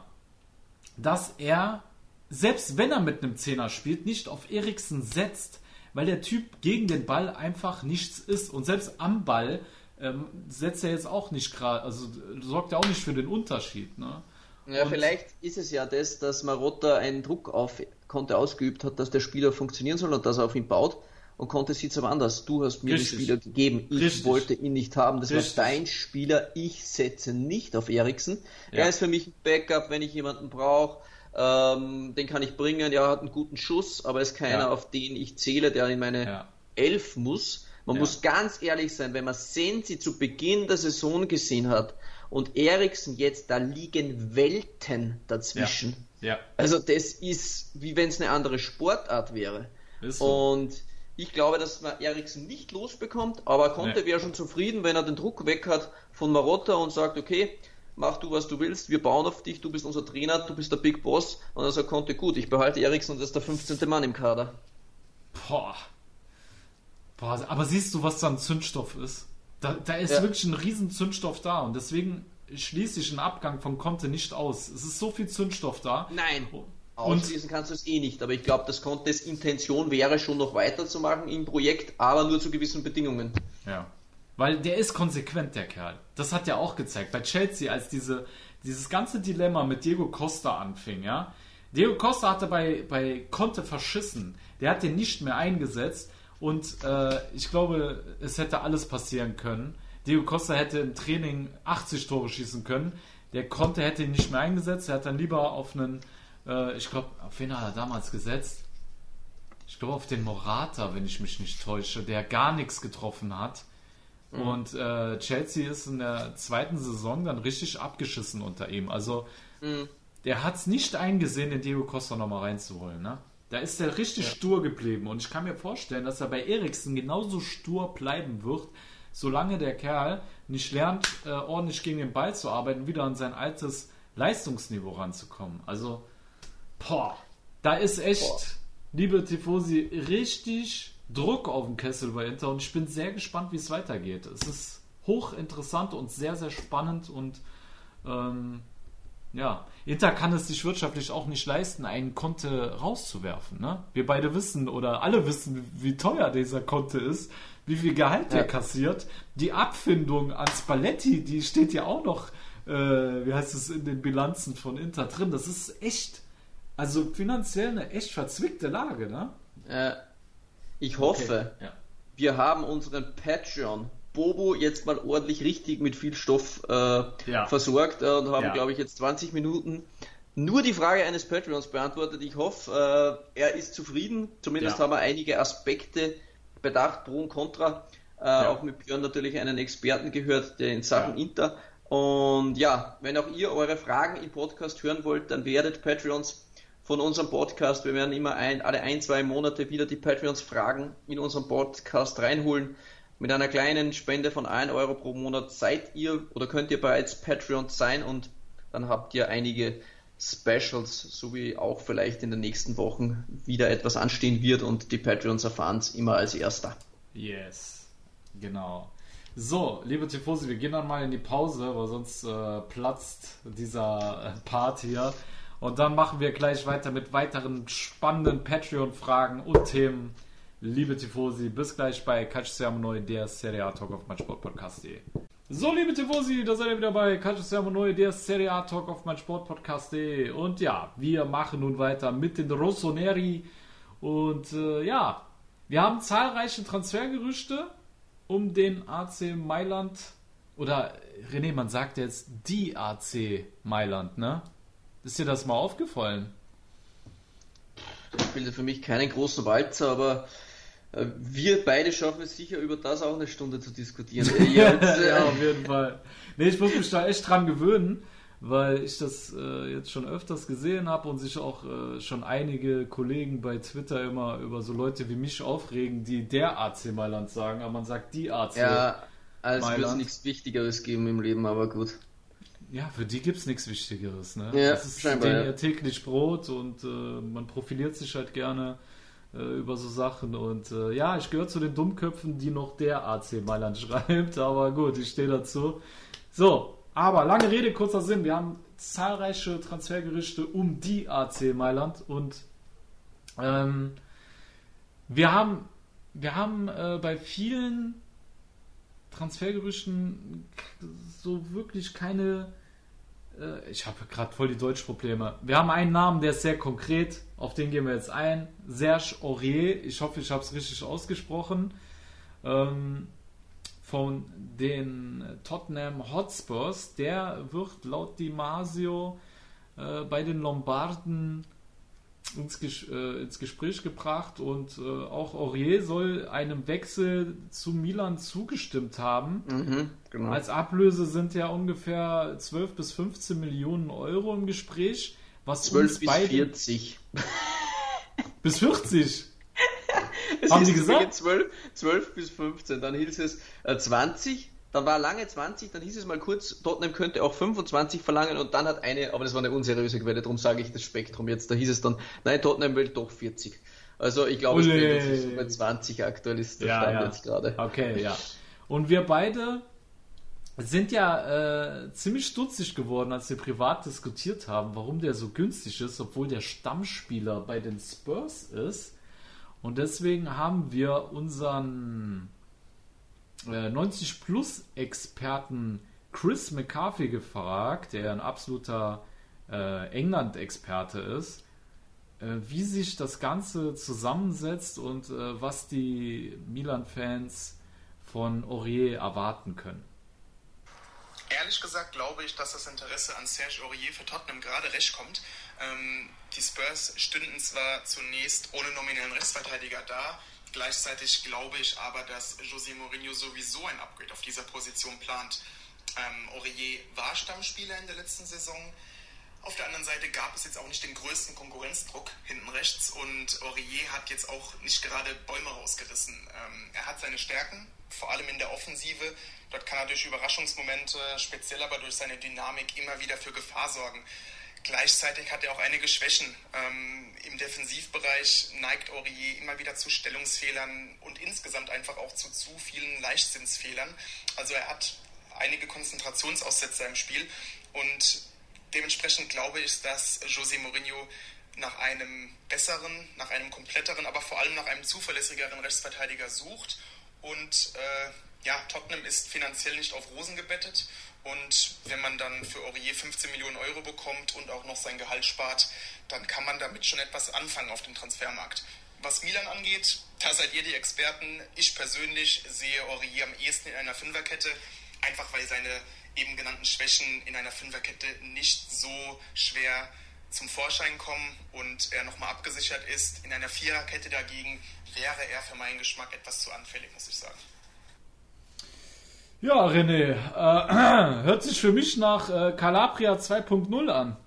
dass er, selbst wenn er mit einem Zehner spielt, nicht auf Eriksen setzt, weil der Typ gegen den Ball einfach nichts ist. Und selbst am Ball ähm, setzt er jetzt auch nicht gerade, also sorgt er auch nicht für den Unterschied. Ne? Ja, und vielleicht ist es ja das, dass Marotta einen Druck auf Conte ausgeübt hat, dass der Spieler funktionieren soll und dass er auf ihn baut. Und Conte sieht es aber anders. Du hast mir Richtig. den Spieler gegeben. Ich Richtig. wollte ihn nicht haben. Das Richtig. war dein Spieler. Ich setze nicht auf Eriksen. Ja. Er ist für mich ein Backup, wenn ich jemanden brauche. Ähm, den kann ich bringen. Ja, er hat einen guten Schuss, aber ist keiner, Ja. auf den ich zähle, der in meine Ja. Elf muss. Man Ja. muss ganz ehrlich sein, wenn man Sensi zu Beginn der Saison gesehen hat und Eriksen jetzt, da liegen Welten dazwischen. Ja. Ja. Also das ist, wie wenn es eine andere Sportart wäre. Ist so. Und ich glaube, dass man Eriksen nicht losbekommt, aber Conte Nee. wäre schon zufrieden, wenn er den Druck weg hat von Marotta und sagt, okay, mach du, was du willst, wir bauen auf dich, du bist unser Trainer, du bist der Big Boss. Und dann sagt Conte, gut, ich behalte Eriksen und das ist der fünfzehnte Mann im Kader. Boah. Boah, aber siehst du, was da ein Zündstoff ist? Da, da ist Ja. wirklich ein riesen Zündstoff da und deswegen schließe ich einen Abgang von Conte nicht aus. Es ist so viel Zündstoff da. Nein, Und ausschließen kannst du es eh nicht, aber ich glaube, dass Contes Intention wäre, schon noch weiterzumachen im Projekt, aber nur zu gewissen Bedingungen. ja, weil der ist konsequent, der Kerl. Das hat er auch gezeigt. Bei Chelsea, als diese, dieses ganze Dilemma mit Diego Costa anfing, ja. Diego Costa hatte bei, bei Conte verschissen. Der hat den nicht mehr eingesetzt und äh, ich glaube, es hätte alles passieren können. Diego Costa hätte im Training achtzig Tore schießen können. Der Conte hätte ihn nicht mehr eingesetzt. Er hat dann lieber auf einen, äh, ich glaube, auf wen hat er damals gesetzt? Ich glaube auf den Morata, wenn ich mich nicht täusche, der gar nichts getroffen hat. Mhm. Und äh, Chelsea ist in der zweiten Saison dann richtig abgeschissen unter ihm. Also Mhm. Der hat es nicht eingesehen, den Diego Costa nochmal reinzuholen. Ne? Da ist er richtig ja. stur geblieben. Und ich kann mir vorstellen, dass er bei Eriksen genauso stur bleiben wird, solange der Kerl nicht lernt, äh, ordentlich gegen den Ball zu arbeiten, wieder an sein altes Leistungsniveau ranzukommen. Also, boah, da ist echt, boah. liebe Tifosi, richtig Druck auf dem Kessel bei Inter. Und ich bin sehr gespannt, wie es weitergeht. Es ist hochinteressant und sehr, sehr spannend. Und ähm, ja, Inter kann es sich wirtschaftlich auch nicht leisten, einen Conte rauszuwerfen. Ne? Wir beide wissen oder alle wissen, wie teuer dieser Conte ist, wie viel Gehalt ja. der kassiert. Die Abfindung an Spalletti, die steht ja auch noch, äh, wie heißt es, in den Bilanzen von Inter drin. Das ist echt, also finanziell eine echt verzwickte Lage. Ne? Äh, ich hoffe, okay. ja. wir haben unseren Patreon Bobo jetzt mal ordentlich richtig mit viel Stoff äh, ja. versorgt äh, und haben, ja. glaube ich, jetzt zwanzig Minuten nur die Frage eines Patreons beantwortet. Ich hoffe, äh, er ist zufrieden. Zumindest ja. haben wir einige Aspekte bedacht, pro und contra. Äh, ja. Auch mit Björn natürlich einen Experten gehört, der in Sachen ja. Inter. Und ja, wenn auch ihr eure Fragen im Podcast hören wollt, dann werdet Patreons von unserem Podcast. Wir werden immer ein, alle ein, zwei Monate wieder die Patreons-Fragen in unseren Podcast reinholen. Mit einer kleinen Spende von ein Euro pro Monat seid ihr oder könnt ihr bereits Patreon sein und dann habt ihr einige Specials, so wie auch vielleicht in den nächsten Wochen wieder etwas anstehen wird und die Patreons erfahren es immer als Erster. Yes, genau. So, liebe Tifosi, wir gehen dann mal in die Pause, weil sonst äh, platzt dieser äh, Part hier. Und dann machen wir gleich weiter mit weiteren spannenden Patreon-Fragen und Themen. Liebe Tifosi, bis gleich bei Calcio Siamo Noi, der Serie A Talk auf meinsportpodcast punkt de. So, liebe Tifosi, da seid ihr wieder bei Calcio Siamo Noi, der Serie A Talk auf meinsportpodcast punkt de. Und ja, wir machen nun weiter mit den Rossoneri. Und äh, ja, wir haben zahlreiche Transfergerüchte um den A C Mailand. Oder René, man sagt jetzt die A C Mailand, ne? Ist dir das mal aufgefallen? Das bildet für mich keinen großen Walzer, aber wir beide schaffen es sicher, über das auch eine Stunde zu diskutieren. ja, ja, auf jeden Fall. Nee, ich muss mich da echt dran gewöhnen, weil ich das äh, jetzt schon öfters gesehen habe und sich auch äh, schon einige Kollegen bei Twitter immer über so Leute wie mich aufregen, die der A C Mailand sagen, aber man sagt die A C Mailand. Ja, also es wird nichts Wichtigeres geben im Leben, aber gut. Ja, für die gibt es nichts Wichtigeres. Ne? Ja, das ist scheinbar, denen ja. ihr täglich Brot und äh, man profiliert sich halt gerne äh, über so Sachen. Und äh, ja, ich gehöre zu den Dummköpfen, die noch der A C Mailand schreibt, aber gut, ich stehe dazu. So, aber lange Rede, kurzer Sinn. Wir haben zahlreiche Transfergerüchte um die A C Mailand und ähm, wir haben, wir haben äh, bei vielen Transfergerüchten so wirklich keine, äh, ich habe gerade voll die Deutschprobleme. Wir haben einen Namen, der ist sehr konkret, auf den gehen wir jetzt ein. Serge Aurier, ich hoffe, ich habe es richtig ausgesprochen, ähm, von den Tottenham Hotspurs. Der wird laut Di Marzio äh, bei den Lombarden ins, Ges- äh, ins Gespräch gebracht und äh, auch Aurier soll einem Wechsel zu Milan zugestimmt haben. Mhm, genau. Als Ablöse sind ja ungefähr zwölf bis fünfzehn Millionen Euro im Gespräch. Was zwölf bis vierzig. Bis vierzig? Es haben ist die gesagt? zwölf, zwölf bis fünfzehn, dann hieß es äh, zwanzig. Dann war lange zwanzig, dann hieß es mal kurz, Tottenham könnte auch fünfundzwanzig verlangen und dann hat eine, aber das war eine unseriöse Quelle, darum sage ich das Spektrum jetzt, da hieß es dann, nein, Tottenham will doch vierzig. Also ich glaube, es ist so bei zwanzig aktuell ist der ja, Stand ja. jetzt gerade. Okay, ja. Und wir beide sind ja äh, ziemlich stutzig geworden, als wir privat diskutiert haben, warum der so günstig ist, obwohl der Stammspieler bei den Spurs ist. Und deswegen haben wir unseren neunzig Plus Experten Chris McCarthy gefragt, der ein absoluter äh, England-Experte ist, äh, wie sich das Ganze zusammensetzt und äh, was die Milan-Fans von Aurier erwarten können. Ehrlich gesagt glaube ich, dass das Interesse an Serge Aurier für Tottenham gerade recht kommt. Ähm, die Spurs stünden zwar zunächst ohne nominellen Rechtsverteidiger da, gleichzeitig glaube ich aber, dass José Mourinho sowieso ein Upgrade auf dieser Position plant. Ähm, Aurier war Stammspieler in der letzten Saison. Auf der anderen Seite gab es jetzt auch nicht den größten Konkurrenzdruck hinten rechts und Aurier hat jetzt auch nicht gerade Bäume rausgerissen. Ähm, er hat seine Stärken, vor allem in der Offensive. Dort kann er durch Überraschungsmomente, speziell aber durch seine Dynamik, immer wieder für Gefahr sorgen. Gleichzeitig hat er auch einige Schwächen. Ähm, Im Defensivbereich neigt Aurier immer wieder zu Stellungsfehlern und insgesamt einfach auch zu zu vielen Leichtsinnsfehlern. Also er hat einige Konzentrationsaussetzer im Spiel und dementsprechend glaube ich, dass José Mourinho nach einem besseren, nach einem kompletteren, aber vor allem nach einem zuverlässigeren Rechtsverteidiger sucht. Und äh, ja, Tottenham ist finanziell nicht auf Rosen gebettet. Und wenn man dann für Aurier fünfzehn Millionen Euro bekommt und auch noch sein Gehalt spart, dann kann man damit schon etwas anfangen auf dem Transfermarkt. Was Milan angeht, da seid ihr die Experten. Ich persönlich sehe Aurier am ehesten in einer Fünferkette, einfach weil seine eben genannten Schwächen in einer Fünferkette nicht so schwer zum Vorschein kommen und er nochmal abgesichert ist. In einer Viererkette dagegen wäre er für meinen Geschmack etwas zu anfällig, muss ich sagen. Ja, René, äh, hört sich für mich nach äh, Calabria zwei Punkt null an.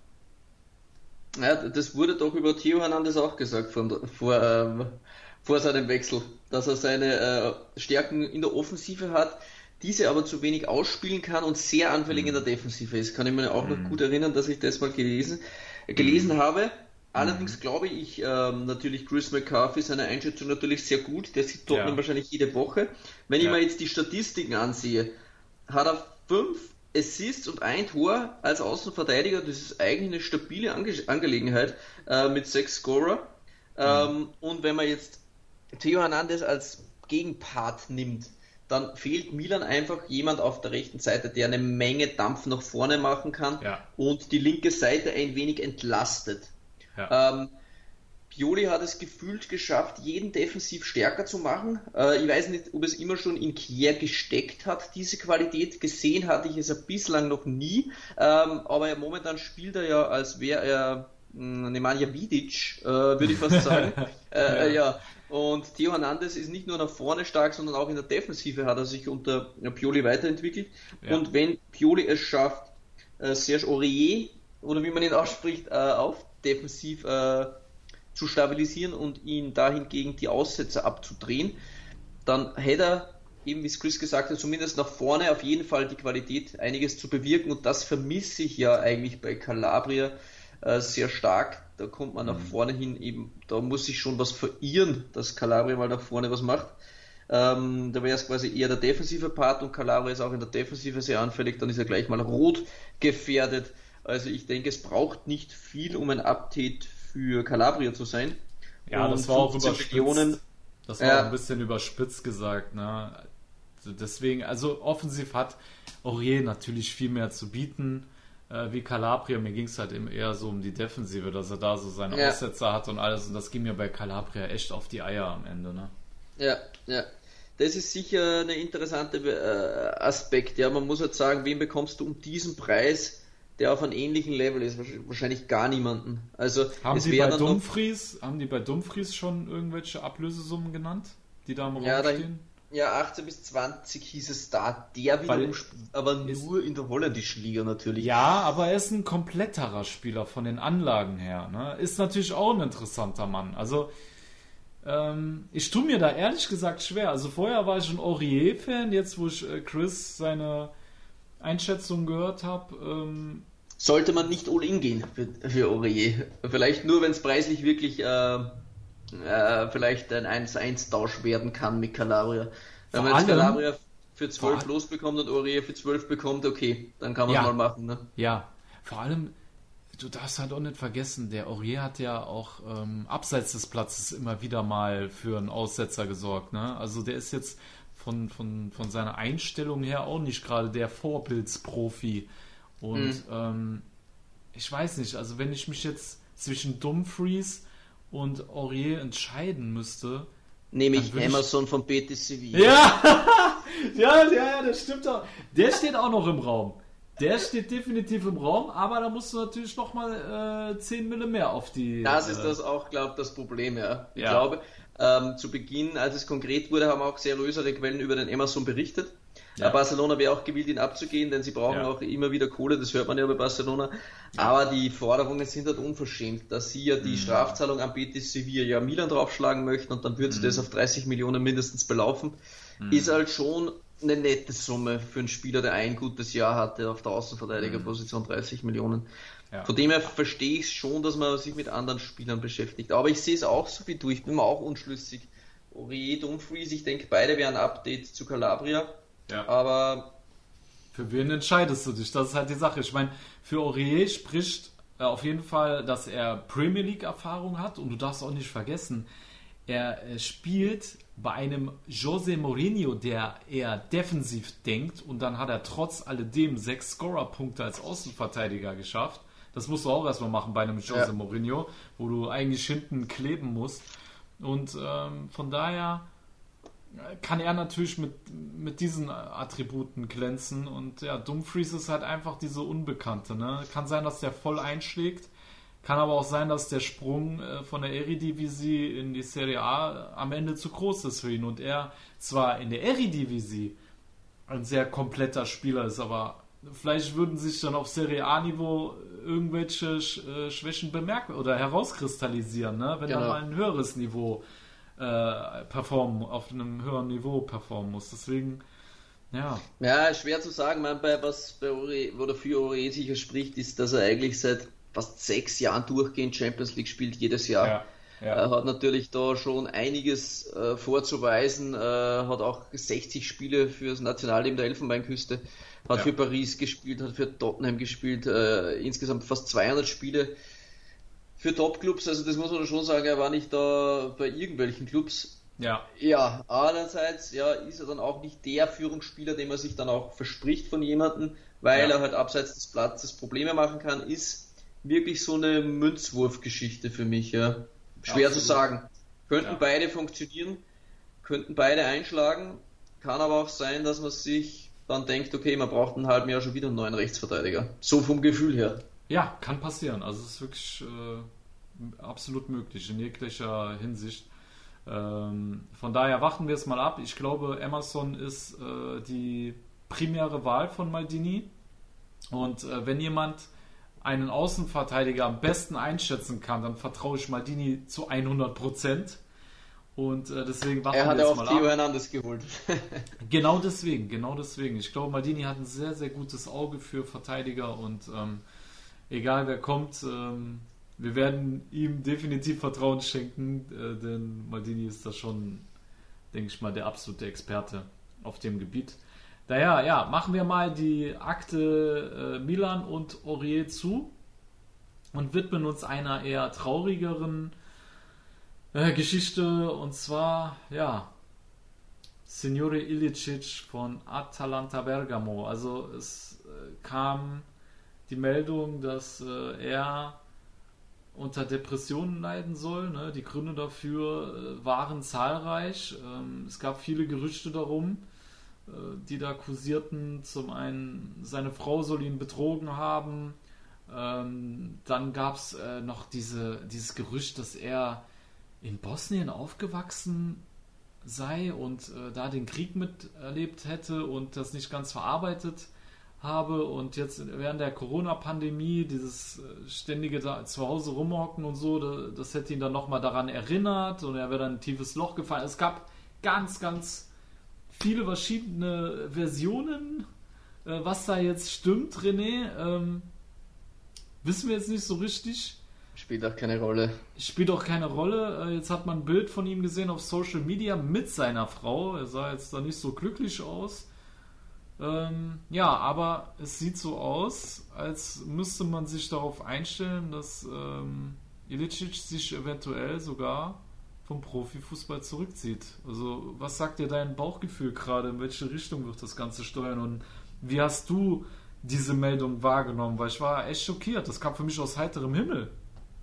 Ja, das wurde doch über Theo Hernandez auch gesagt vor, vor, ähm, vor seinem Wechsel, dass er seine äh, Stärken in der Offensive hat, diese aber zu wenig ausspielen kann und sehr anfällig mhm. in der Defensive ist. Kann ich mir auch mhm. noch gut erinnern, dass ich das mal gelesen, gelesen mhm. habe. Allerdings mhm. glaube ich ähm, natürlich Chris McCarthy, seine Einschätzung natürlich sehr gut. Der sieht Tottenham ja. wahrscheinlich jede Woche. Wenn ja. ich mir jetzt die Statistiken ansehe, hat er fünf Assists und ein Tor als Außenverteidiger. Das ist eigentlich eine stabile Ange- Angelegenheit äh, mit sechs Scorer. Mhm. Ähm, und wenn man jetzt Theo Hernandez als Gegenpart nimmt, dann fehlt Milan einfach jemand auf der rechten Seite, der eine Menge Dampf nach vorne machen kann ja. und die linke Seite ein wenig entlastet. Ja. Ähm, Pioli hat es gefühlt geschafft, jeden defensiv stärker zu machen. Äh, ich weiß nicht, ob es immer schon in Kier gesteckt hat, diese Qualität. Gesehen hatte ich es bislang noch nie, ähm, aber momentan spielt er ja, als wäre er mh, Nemanja Vidic, äh, würde ich fast sagen. äh, ja. ja. Und Theo Hernandez ist nicht nur nach vorne stark, sondern auch in der Defensive hat er sich unter Pioli weiterentwickelt. Ja. Und wenn Pioli es schafft, äh, Serge Aurier, oder wie man ihn ausspricht, äh, auf defensiv äh, zu stabilisieren und ihn dahingegen die Aussetzer abzudrehen, dann hätte er, eben wie es Chris gesagt hat, zumindest nach vorne auf jeden Fall die Qualität, einiges zu bewirken, und das vermisse ich ja eigentlich bei Calabria äh, sehr stark. Da kommt man nach vorne hin eben, da muss sich schon was verirren, dass Calabria mal nach vorne was macht. Ähm, da wäre es quasi eher der defensive Part, und Calabria ist auch in der Defensive sehr anfällig, dann ist er gleich mal rot gefährdet. Also ich denke, es braucht nicht viel, um ein Update für Calabria zu sein. Ja, und das war auch überspitzt. Millionen, das war ja. auch ein bisschen überspitzt gesagt. Ne? Deswegen, also offensiv hat Aurier natürlich viel mehr zu bieten äh, wie Calabria. Mir ging es halt eben eher so um die Defensive, dass er da so seine ja. Aussetzer hat und alles. Und das ging mir bei Calabria echt auf die Eier am Ende. Ne? Ja, ja. Das ist sicher eine interessante äh, Aspekt. Ja, man muss halt sagen, wen bekommst du um diesen Preis, der auf einem ähnlichen Level ist? Wahrscheinlich gar niemanden. Also haben es die bei dann Dumfries, haben die bei Dumfries schon irgendwelche Ablösesummen genannt, die da im Raum ja, stehen? Ja, achtzehn bis zwanzig hieß es da. Der wiederum spielt aber nur in der holländischen Liga natürlich. Ja, aber er ist ein kompletterer Spieler von den Anlagen her. Ne? Ist natürlich auch ein interessanter Mann. Also ähm, ich tue mir da ehrlich gesagt schwer. Also vorher war ich ein Aurier-Fan, jetzt wo ich äh, Chris seine Einschätzung gehört habe. Ähm, Sollte man nicht all-in gehen für, für Aurier. Vielleicht nur, wenn es preislich wirklich äh, äh, vielleicht ein eins eins Tausch werden kann mit Calabria. Wenn man jetzt Calabria für zwölf losbekommt und Aurier für zwölf bekommt, okay, dann kann man es ja, mal machen. Ne? Ja, vor allem, du darfst halt auch nicht vergessen, der Aurier hat ja auch ähm, abseits des Platzes immer wieder mal für einen Aussetzer gesorgt. Ne? Also der ist jetzt von, von, von seiner Einstellung her auch nicht gerade der Vorbildsprofi. Und mhm. ähm, ich weiß nicht, also wenn ich mich jetzt zwischen Dumfries und Aurier entscheiden müsste, nehme ich Emerson ich... von Betis Sevilla. Ja! ja, ja, ja, das stimmt auch. Der steht auch noch im Raum. Der steht definitiv im Raum, aber da musst du natürlich nochmal äh, zehn Mille mehr auf die... Das äh, ist das auch, glaube ich, das Problem, ja. Ich ja. glaube, ähm, zu Beginn, als es konkret wurde, haben auch seriösere Quellen über den Emerson berichtet. Ja. Barcelona wäre auch gewillt, ihn abzugehen, denn sie brauchen ja. auch immer wieder Kohle, das hört man ja bei Barcelona. Ja. Aber die Forderungen sind halt unverschämt, dass sie ja die mhm. Strafzahlung an Betis Sevilla ja Milan draufschlagen möchten und dann würden sie mhm. das auf dreißig Millionen mindestens belaufen. Mhm. Ist halt schon eine nette Summe für einen Spieler, der ein gutes Jahr hatte auf der Außenverteidigerposition, dreißig Millionen. Ja. Von dem her verstehe ich schon, dass man sich mit anderen Spielern beschäftigt. Aber ich sehe es auch so wie du, ich bin mir auch unschlüssig. Aurier, Dumfries, ich denke, beide wären ein Update zu Calabria. Ja. Aber für wen entscheidest du dich? Das ist halt die Sache. Ich meine, für Aurier spricht äh, auf jeden Fall, dass er Premier League Erfahrung hat und du darfst auch nicht vergessen, er äh, spielt bei einem José Mourinho, der eher defensiv denkt und dann hat er trotz alledem sechs Scorer-Punkte als Außenverteidiger geschafft. Das musst du auch erstmal machen bei einem José ja. Mourinho, wo du eigentlich hinten kleben musst. Und ähm, von daher kann er natürlich mit, mit diesen Attributen glänzen und ja, Dumfries ist halt einfach diese Unbekannte, ne? Kann sein, dass der voll einschlägt, kann aber auch sein, dass der Sprung äh, von der Eredivisie in die Serie A am Ende zu groß ist für ihn und er zwar in der Eredivisie ein sehr kompletter Spieler ist, aber vielleicht würden sich dann auf Serie A-Niveau irgendwelche äh, Schwächen bemerken oder herauskristallisieren, ne? Wenn genau. dann mal ein höheres Niveau äh, performen, auf einem höheren Niveau performen muss. Deswegen, ja. Ja, schwer zu sagen. Man, bei, was bei Ori, oder für Aurier sicher spricht, ist, dass er eigentlich seit fast sechs Jahren durchgehend Champions League spielt, jedes Jahr. Ja. Ja. Er hat natürlich da schon einiges äh, vorzuweisen, äh, hat auch sechzig Spiele für das Nationalteam der Elfenbeinküste, hat ja. für Paris gespielt, hat für Tottenham gespielt, äh, insgesamt fast zweihundert Spiele für Top-Clubs, also das muss man schon sagen, er war nicht da bei irgendwelchen Clubs. Ja. Ja, andererseits ja, ist er dann auch nicht der Führungsspieler, den man sich dann auch verspricht von jemandem, weil ja. er halt abseits des Platzes Probleme machen kann, ist wirklich so eine Münzwurfgeschichte für mich, ja. Schwer Absolut. zu sagen. Könnten ja. beide funktionieren, könnten beide einschlagen, kann aber auch sein, dass man sich dann denkt, okay, man braucht ein halbes Jahr schon wieder einen neuen Rechtsverteidiger. So vom Gefühl her. Ja, kann passieren. Also es ist wirklich äh, absolut möglich in jeglicher Hinsicht. Ähm, von daher warten wir es mal ab. Ich glaube, Emerson ist äh, die primäre Wahl von Maldini. Und äh, wenn jemand einen Außenverteidiger am besten einschätzen kann, dann vertraue ich Maldini zu hundert Prozent. Und äh, deswegen warten wir jetzt mal ab. Er hat ja auch Theo Hernandez geholt. Genau deswegen, genau deswegen. Ich glaube, Maldini hat ein sehr, sehr gutes Auge für Verteidiger und ähm, egal wer kommt, ähm, wir werden ihm definitiv Vertrauen schenken, äh, denn Maldini ist da schon, denke ich mal, der absolute Experte auf dem Gebiet. Daher, ja, machen wir mal die Akte äh, Milan und Aurier zu und widmen uns einer eher traurigeren äh, Geschichte, und zwar, ja, Signore Ilicic von Atalanta Bergamo. Also es äh, kam die Meldung, dass äh, er unter Depressionen leiden soll. Ne? Die Gründe dafür äh, waren zahlreich. Ähm, es gab viele Gerüchte darum, äh, die da kursierten. Zum einen, seine Frau soll ihn betrogen haben. Ähm, dann gab es äh, noch diese, dieses Gerücht, dass er in Bosnien aufgewachsen sei und äh, da den Krieg miterlebt hätte und das nicht ganz verarbeitet habe und jetzt während der Corona-Pandemie dieses äh, ständige da zu Hause rumhocken und so, das, das hätte ihn dann nochmal daran erinnert und er wäre dann in ein tiefes Loch gefallen. Es gab ganz, ganz viele verschiedene Versionen, äh, was da jetzt stimmt, René. Ähm, wissen wir jetzt nicht so richtig. Spielt auch keine Rolle. Spielt auch keine Rolle. Jetzt hat man ein Bild von ihm gesehen auf Social Media mit seiner Frau. Er sah jetzt da nicht so glücklich aus. Ähm, ja, aber es sieht so aus, als müsste man sich darauf einstellen, dass ähm, Ilicic sich eventuell sogar vom Profifußball zurückzieht. Also, was sagt dir dein Bauchgefühl gerade? In welche Richtung wird das Ganze steuern? Und wie hast du diese Meldung wahrgenommen? Weil ich war echt schockiert. Das kam für mich aus heiterem Himmel.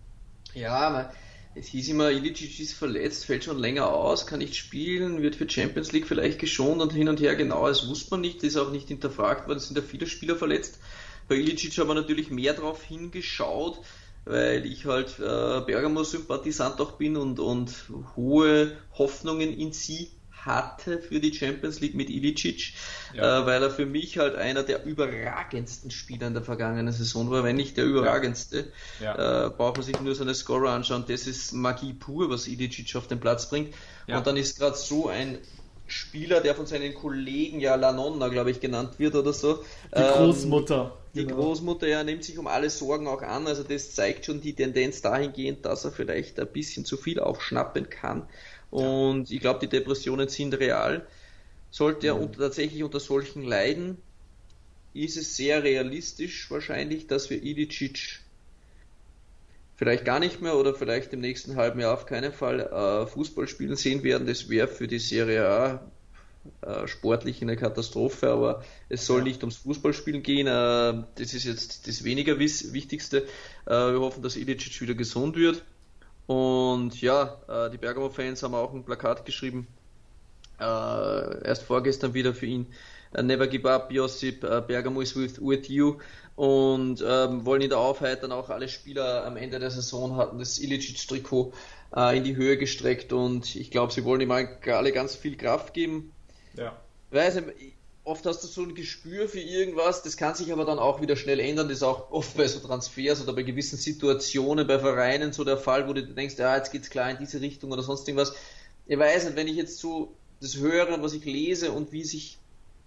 Ja, es hieß immer, Ilicic ist verletzt, fällt schon länger aus, kann nicht spielen, wird für Champions League vielleicht geschont und hin und her. Genau, das wusste man nicht, ist auch nicht hinterfragt worden, es sind ja viele Spieler verletzt. Bei Ilicic haben wir natürlich mehr drauf hingeschaut, weil ich halt äh, Bergamo-Sympathisant auch bin und, und hohe Hoffnungen in sie hatte für die Champions League mit Ilicic, Ja. äh, weil er für mich halt einer der überragendsten Spieler in der vergangenen Saison war, wenn nicht der überragendste. Ja. Äh, braucht man sich nur seine Scorer anschauen, das ist Magie pur, was Ilicic auf den Platz bringt. Ja. Und dann ist gerade so ein Spieler, der von seinen Kollegen ja La Nonna, glaube ich, genannt wird oder so. Die Großmutter. Ähm, die Genau. Großmutter, ja, nimmt sich um alle Sorgen auch an, also das zeigt schon die Tendenz dahingehend, dass er vielleicht ein bisschen zu viel aufschnappen kann. Und ich glaube, die Depressionen sind real. Sollte er Mhm. unter, tatsächlich unter solchen leiden, ist es sehr realistisch wahrscheinlich, dass wir Ilicic vielleicht gar nicht mehr oder vielleicht im nächsten halben Jahr auf keinen Fall äh, Fußball spielen sehen werden. Das wäre für die Serie A äh, sportlich eine Katastrophe, aber es soll Ja. nicht ums Fußballspielen gehen. Äh, das ist jetzt das weniger wiss- Wichtigste. Äh, wir hoffen, dass Ilicic wieder gesund wird. Und ja, äh, die Bergamo-Fans haben auch ein Plakat geschrieben, äh, erst vorgestern wieder für ihn. Uh, Never give up, Josip, uh, Bergamo is with, with you. Und ähm, wollen ihn da aufheitern. Auch alle Spieler am Ende der Saison hatten das Ilicic-Trikot äh, in die Höhe gestreckt und ich glaube, sie wollen ihm alle ganz viel Kraft geben. Ja. Weiß nicht, oft hast du so ein Gespür für irgendwas, das kann sich aber dann auch wieder schnell ändern. Das ist auch oft bei so Transfers oder bei gewissen Situationen bei Vereinen so der Fall, wo du denkst, ja, jetzt geht's klar in diese Richtung oder sonst irgendwas. Ich weiß nicht, wenn ich jetzt so das höre und was ich lese und wie sich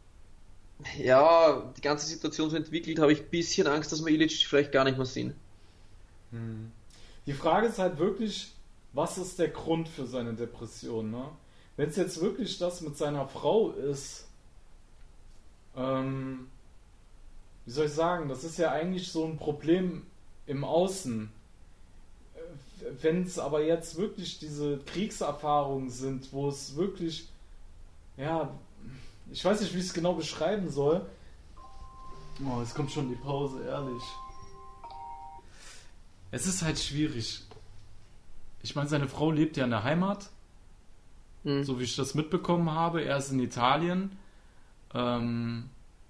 ja, die ganze Situation so entwickelt, habe ich ein bisschen Angst, dass wir Ilicic vielleicht gar nicht mehr sehen. Hm. Die Frage ist halt wirklich, was ist der Grund für seine Depression, ne? Wenn es jetzt wirklich das mit seiner Frau ist, ähm, wie soll ich sagen, das ist ja eigentlich so ein Problem im Außen. Wenn es aber jetzt wirklich diese Kriegserfahrungen sind, wo es wirklich, ja, ich weiß nicht, wie ich es genau beschreiben soll. Oh, jetzt kommt schon die Pause, ehrlich. Es ist halt schwierig. Ich meine, seine Frau lebt ja in der Heimat, Hm. so wie ich das mitbekommen habe. Er ist in Italien. Ähm,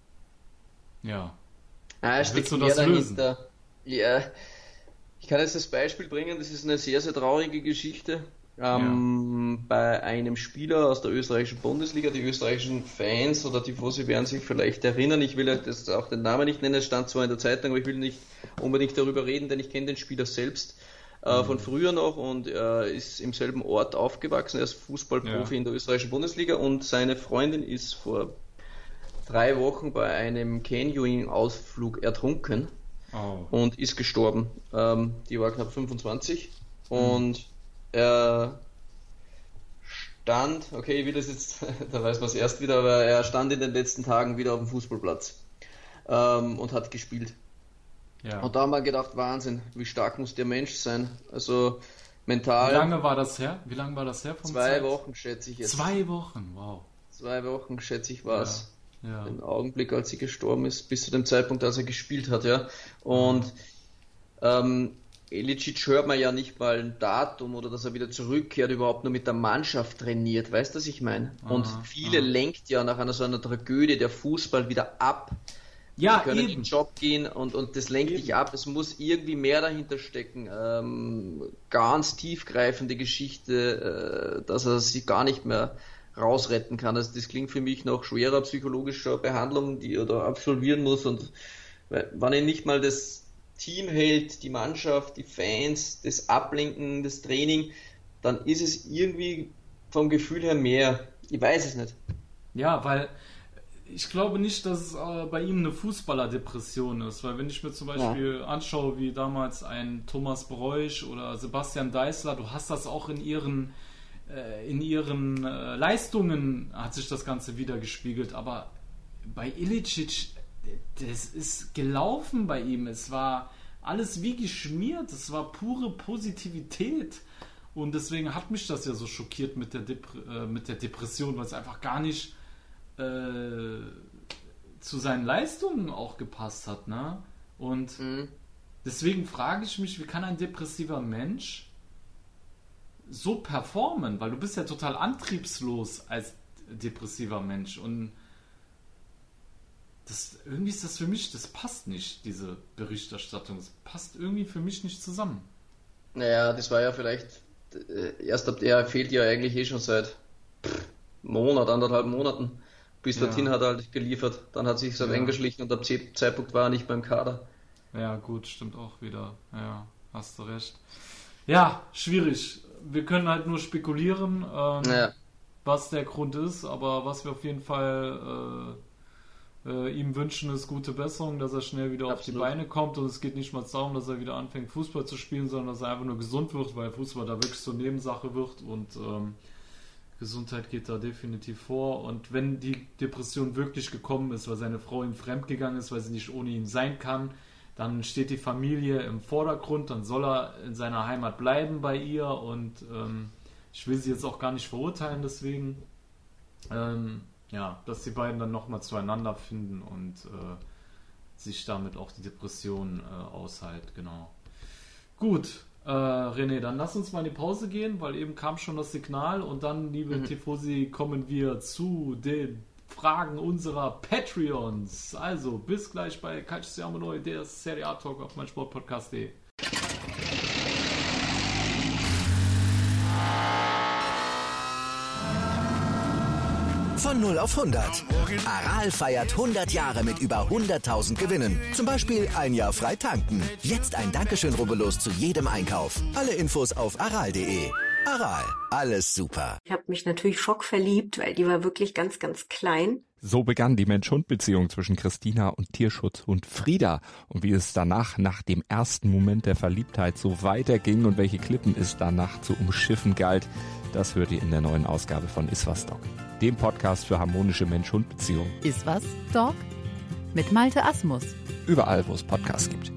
ja. Ah, Wie steckt willst du mehr das lösen? dahinter. Ja, ich kann jetzt das Beispiel bringen, das ist eine sehr, sehr traurige Geschichte. Ähm, bei einem Spieler aus der österreichischen Bundesliga, die österreichischen Fans oder die Tifosi werden sich vielleicht erinnern, ich will jetzt auch den Namen nicht nennen, es stand zwar in der Zeitung, aber ich will nicht unbedingt darüber reden, denn ich kenne den Spieler selbst äh, von früher noch und er äh, ist im selben Ort aufgewachsen, er ist Fußballprofi Ja. in der österreichischen Bundesliga und seine Freundin ist vor drei Wochen bei einem Canyoning-Ausflug ertrunken Oh. und ist gestorben. Ähm, die war knapp fünfundzwanzig und er stand, okay, ich will das jetzt, da weiß man es erst wieder, aber er stand in den letzten Tagen wieder auf dem Fußballplatz ähm, und hat gespielt. Ja. Und da haben wir gedacht, Wahnsinn, wie stark muss der Mensch sein. Also mental. Wie lange war das her? Wie lange war das her? Vom Zwei Zeit? Wochen schätze ich jetzt. Zwei Wochen, wow. Zwei Wochen schätze ich war es. Ja. Den Augenblick, als sie gestorben ist, bis zu dem Zeitpunkt, als er gespielt hat, ja. Und ähm, Ilicic hört man ja nicht mal ein Datum oder dass er wieder zurückkehrt, überhaupt nur mit der Mannschaft trainiert, weißt du, was ich meine? Und Aha, viele aha. lenkt ja nach einer so einer Tragödie der Fußball wieder ab. Ja, Die können in eben. den Job gehen und, und das lenkt Eben. dich ab. Es muss irgendwie mehr dahinter stecken. Ähm, ganz tiefgreifende Geschichte, äh, dass er sich gar nicht mehr rausretten kann. Also das klingt für mich noch schwerer psychologischer Behandlung, die er da absolvieren muss. Und wenn er nicht mal das Team hält, die Mannschaft, die Fans, das Ablenken, das Training, dann ist es irgendwie vom Gefühl her mehr. Ich weiß es nicht. Ja, weil ich glaube nicht, dass es äh, bei ihm eine Fußballerdepression ist, weil wenn ich mir zum Beispiel ja. anschaue, wie damals ein Thomas Bräuch oder Sebastian Deißler, du hast das auch in ihren äh, in ihren äh, Leistungen hat sich das Ganze wiedergespiegelt, aber bei Ilicic, das ist gelaufen bei ihm, es war alles wie geschmiert, es war pure Positivität und deswegen hat mich das ja so schockiert mit der, Dep- äh, mit der Depression, weil es einfach gar nicht zu seinen Leistungen auch gepasst hat, ne? Und mhm. deswegen frage ich mich, wie kann ein depressiver Mensch so performen? Weil du bist ja total antriebslos als depressiver Mensch und das, irgendwie ist das für mich, das passt nicht, diese Berichterstattung. Das passt irgendwie für mich nicht zusammen. Naja, das war ja vielleicht, äh, erst ab der fehlt ja eigentlich eh schon seit Monat, anderthalb Monaten. Bis Ja. dorthin hat er halt geliefert. Dann hat sich halt Ja. eingeschlichen und ab dem Zeitpunkt war er nicht beim Kader. Ja, gut, stimmt auch wieder. Ja, hast du recht. Ja, schwierig. Wir können halt nur spekulieren, ähm, Ja. was der Grund ist, aber was wir auf jeden Fall äh, äh, ihm wünschen, ist gute Besserung, dass er schnell wieder auf die Absolut. Beine kommt, und es geht nicht mal darum, dass er wieder anfängt Fußball zu spielen, sondern dass er einfach nur gesund wird, weil Fußball da wirklich so Nebensache wird, und ähm, Gesundheit geht da definitiv vor. Und wenn die Depression wirklich gekommen ist, weil seine Frau ihm fremdgegangen ist, weil sie nicht ohne ihn sein kann, dann steht die Familie im Vordergrund, dann soll er in seiner Heimat bleiben bei ihr, und ähm, ich will sie jetzt auch gar nicht verurteilen deswegen. Ähm, ja, dass die beiden dann nochmal zueinander finden und äh, sich damit auch die Depression äh, aushält, genau. Gut, äh, René, dann lass uns mal in die Pause gehen, weil eben kam schon das Signal, und dann, liebe Mhm. Tifosi, kommen wir zu den Fragen unserer Patreons. Also, bis gleich bei Calcio Siamo Noi, der Serie A Talk auf meinsportpodcast punkt de. Von null auf hundert. Aral feiert hundert Jahre mit über hunderttausend Gewinnen. Zum Beispiel ein Jahr frei tanken. Jetzt ein Dankeschön, rubbellos zu jedem Einkauf. Alle Infos auf aral punkt de. Aral, alles super. Ich habe mich natürlich schockverliebt, weil die war wirklich ganz, ganz klein. So begann die Mensch-Hund-Beziehung zwischen Christina und Tierschutzhund Frieda. Und wie es danach, nach dem ersten Moment der Verliebtheit, so weiterging und welche Klippen es danach zu umschiffen galt, das hört ihr in der neuen Ausgabe von Iswas Dog, dem Podcast für harmonische Mensch-Hund-Beziehungen. Iswas Dog mit Malte Asmus. Überall, wo es Podcasts gibt.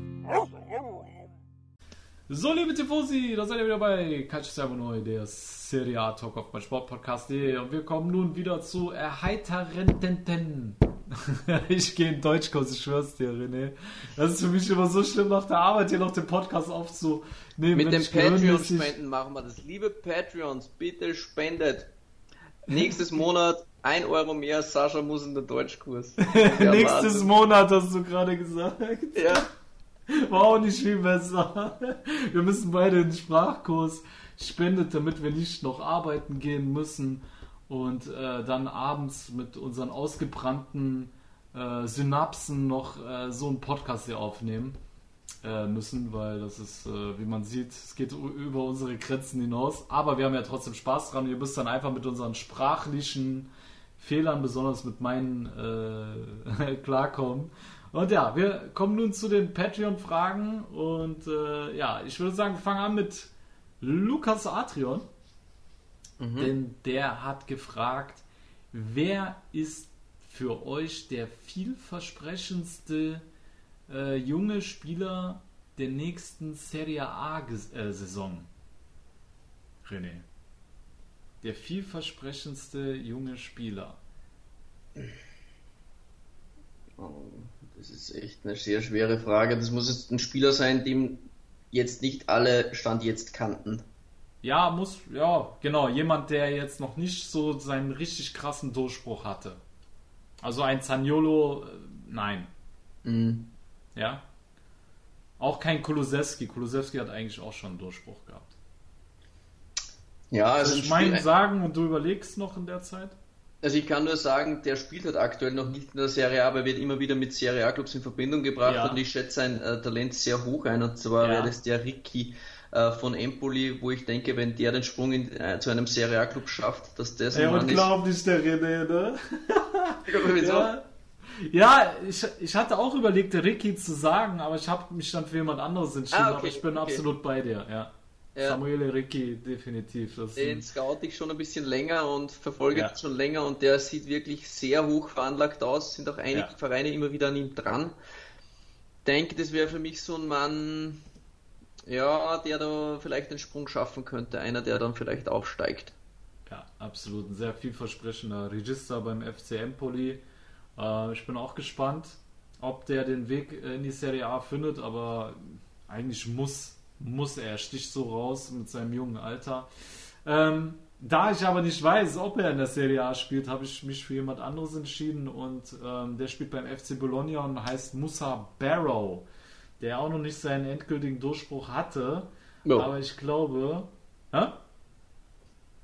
So, liebe Tifosi, da seid ihr wieder bei Calcio Siamo Noi, der Serie A Talk auf meinsportpodcast punkt de, und wir kommen nun wieder zu erheiternden. Ich gehe in Deutschkurs, ich schwör's dir, René. Das ist für mich immer so schlimm, nach der Arbeit hier noch den Podcast aufzunehmen. Mit wenn den ich gehirnmäßig- Patreon-Spenden machen wir das. Liebe Patreons, bitte spendet. Nächstes Monat ein Euro mehr, Sascha muss in den Deutschkurs. Der Nächstes Wahnsinn. Monat, hast du gerade gesagt. Ja. War auch nicht viel besser. Wir müssen beide in den Sprachkurs. Spendet, damit wir nicht noch arbeiten gehen müssen und äh, dann abends mit unseren ausgebrannten äh, Synapsen noch äh, so einen Podcast hier aufnehmen äh, müssen, weil das ist, äh, wie man sieht, es geht u- über unsere Grenzen hinaus. Aber wir haben ja trotzdem Spaß dran. Ihr müsst dann einfach mit unseren sprachlichen Fehlern, besonders mit meinen, äh, klarkommen. Und ja, wir kommen nun zu den Patreon-Fragen, und äh, ja, ich würde sagen, wir fangen an mit Lukas Atrion, Mhm. denn der hat gefragt, wer ist für euch der vielversprechendste äh, junge Spieler der nächsten Serie A-Saison? René. Der vielversprechendste junge Spieler. Oh, das ist echt eine sehr schwere Frage. Das muss jetzt ein Spieler sein, den jetzt nicht alle Stand jetzt kannten. Ja, muss, ja, genau, jemand, der jetzt noch nicht so seinen richtig krassen Durchbruch hatte. Also ein Zaniolo, äh, nein. Mhm. Ja. Auch kein Kulusewski. Kulusewski hat eigentlich auch schon einen Durchbruch gehabt. Ja, also, Also ein ich meine Spiel- sagen, und du überlegst noch in der Zeit? also ich kann nur sagen, der spielt halt aktuell noch nicht in der Serie A, aber wird immer wieder mit Serie A-Clubs in Verbindung gebracht, Ja. und ich schätze sein äh, Talent sehr hoch ein, und zwar Ja. wäre das der Ricky äh, von Empoli, wo ich denke, wenn der den Sprung in, äh, zu einem Serie A-Club schafft, dass das ein Ja, Mann und ist. glaub nicht der René, ne? Wieso? Ja, ja ich, ich hatte auch überlegt, der Ricky zu sagen, aber ich habe mich dann für jemand anderes entschieden, Ah, okay, aber ich bin okay. absolut bei dir, ja. Ja. Samuele Ricky, definitiv. Das ist Den ein, scout ich schon ein bisschen länger und verfolge Ja. ihn schon länger, und der sieht wirklich sehr hoch veranlagt aus. Sind auch einige Ja. Vereine immer wieder an ihm dran. Denke, das wäre für mich so ein Mann, ja, der da vielleicht den Sprung schaffen könnte. Einer, der dann vielleicht aufsteigt. ja, absolut ein sehr vielversprechender Register beim F C Empoli. Äh, ich bin auch gespannt, ob der den Weg in die Serie A findet, aber eigentlich muss, muss er, er sticht so raus mit seinem jungen Alter. Ähm, da ich aber nicht weiß, ob er in der Serie A spielt, habe ich mich für jemand anderes entschieden, und ähm, der spielt beim F C Bologna und heißt Musa Barrow, der auch noch nicht seinen endgültigen Durchbruch hatte, Ja. aber ich glaube... Hä?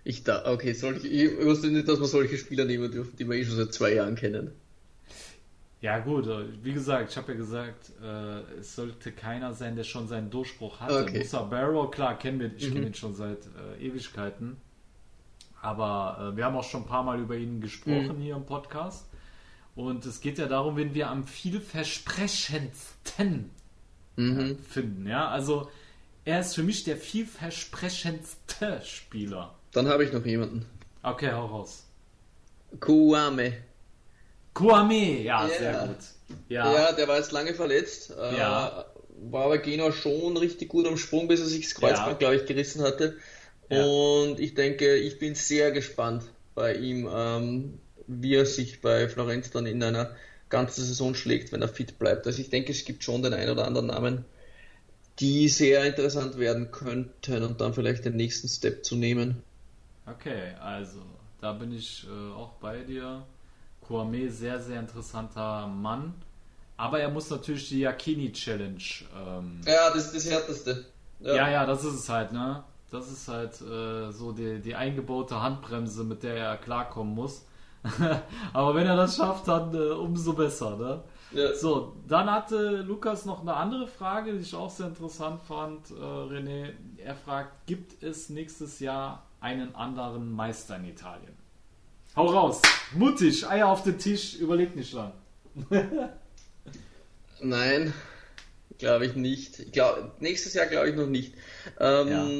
Ich da, okay, solche, ich wusste nicht, dass man solche Spieler nehmen dürfen, die wir eh schon seit zwei Jahren kennen. Ja gut, wie gesagt, ich habe ja gesagt, äh, es sollte keiner sein, der schon seinen Durchbruch hatte. Okay. Musa Barrow, klar, kennen wir, ich Mhm. kenne ihn schon seit äh, Ewigkeiten. Aber äh, wir haben auch schon ein paar Mal über ihn gesprochen Mhm. hier im Podcast. Und es geht ja darum, wen wir am vielversprechendsten Mhm. äh, finden. Ja, also er ist für mich der vielversprechendste Spieler. Dann habe ich noch jemanden. Okay, hau raus. Kouame. Kouame, ja, Ja. sehr gut. Ja. Ja, der war jetzt lange verletzt. Äh, Ja. War bei Genua schon richtig gut am Sprung, bis er sich das Kreuzband, Ja. glaube ich, gerissen hatte. Ja. Und ich denke, ich bin sehr gespannt bei ihm, ähm, wie er sich bei Florenz dann in einer ganzen Saison schlägt, wenn er fit bleibt. Also ich denke, es gibt schon den einen oder anderen Namen, die sehr interessant werden könnten und dann vielleicht den nächsten Step zu nehmen. okay, also da bin ich äh, auch bei dir. Kouame, sehr, sehr interessanter Mann. Aber er muss natürlich die Yakini-Challenge. Ähm, Ja, das ist das Härteste. ja. ja, das ist es halt, ne? Das ist halt äh, so die, die eingebaute Handbremse, mit der er klarkommen muss. Aber wenn er das schafft, dann äh, umso besser, ne? Ja. So, dann hatte Lukas noch eine andere Frage, die ich auch sehr interessant fand, äh, René. Er fragt, gibt es nächstes Jahr einen anderen Meister in Italien? Hau raus, mutig, Eier auf den Tisch, überleg nicht lang. Nein, glaube ich nicht. Ich glaub, nächstes Jahr glaube ich noch nicht. Ähm, Ja.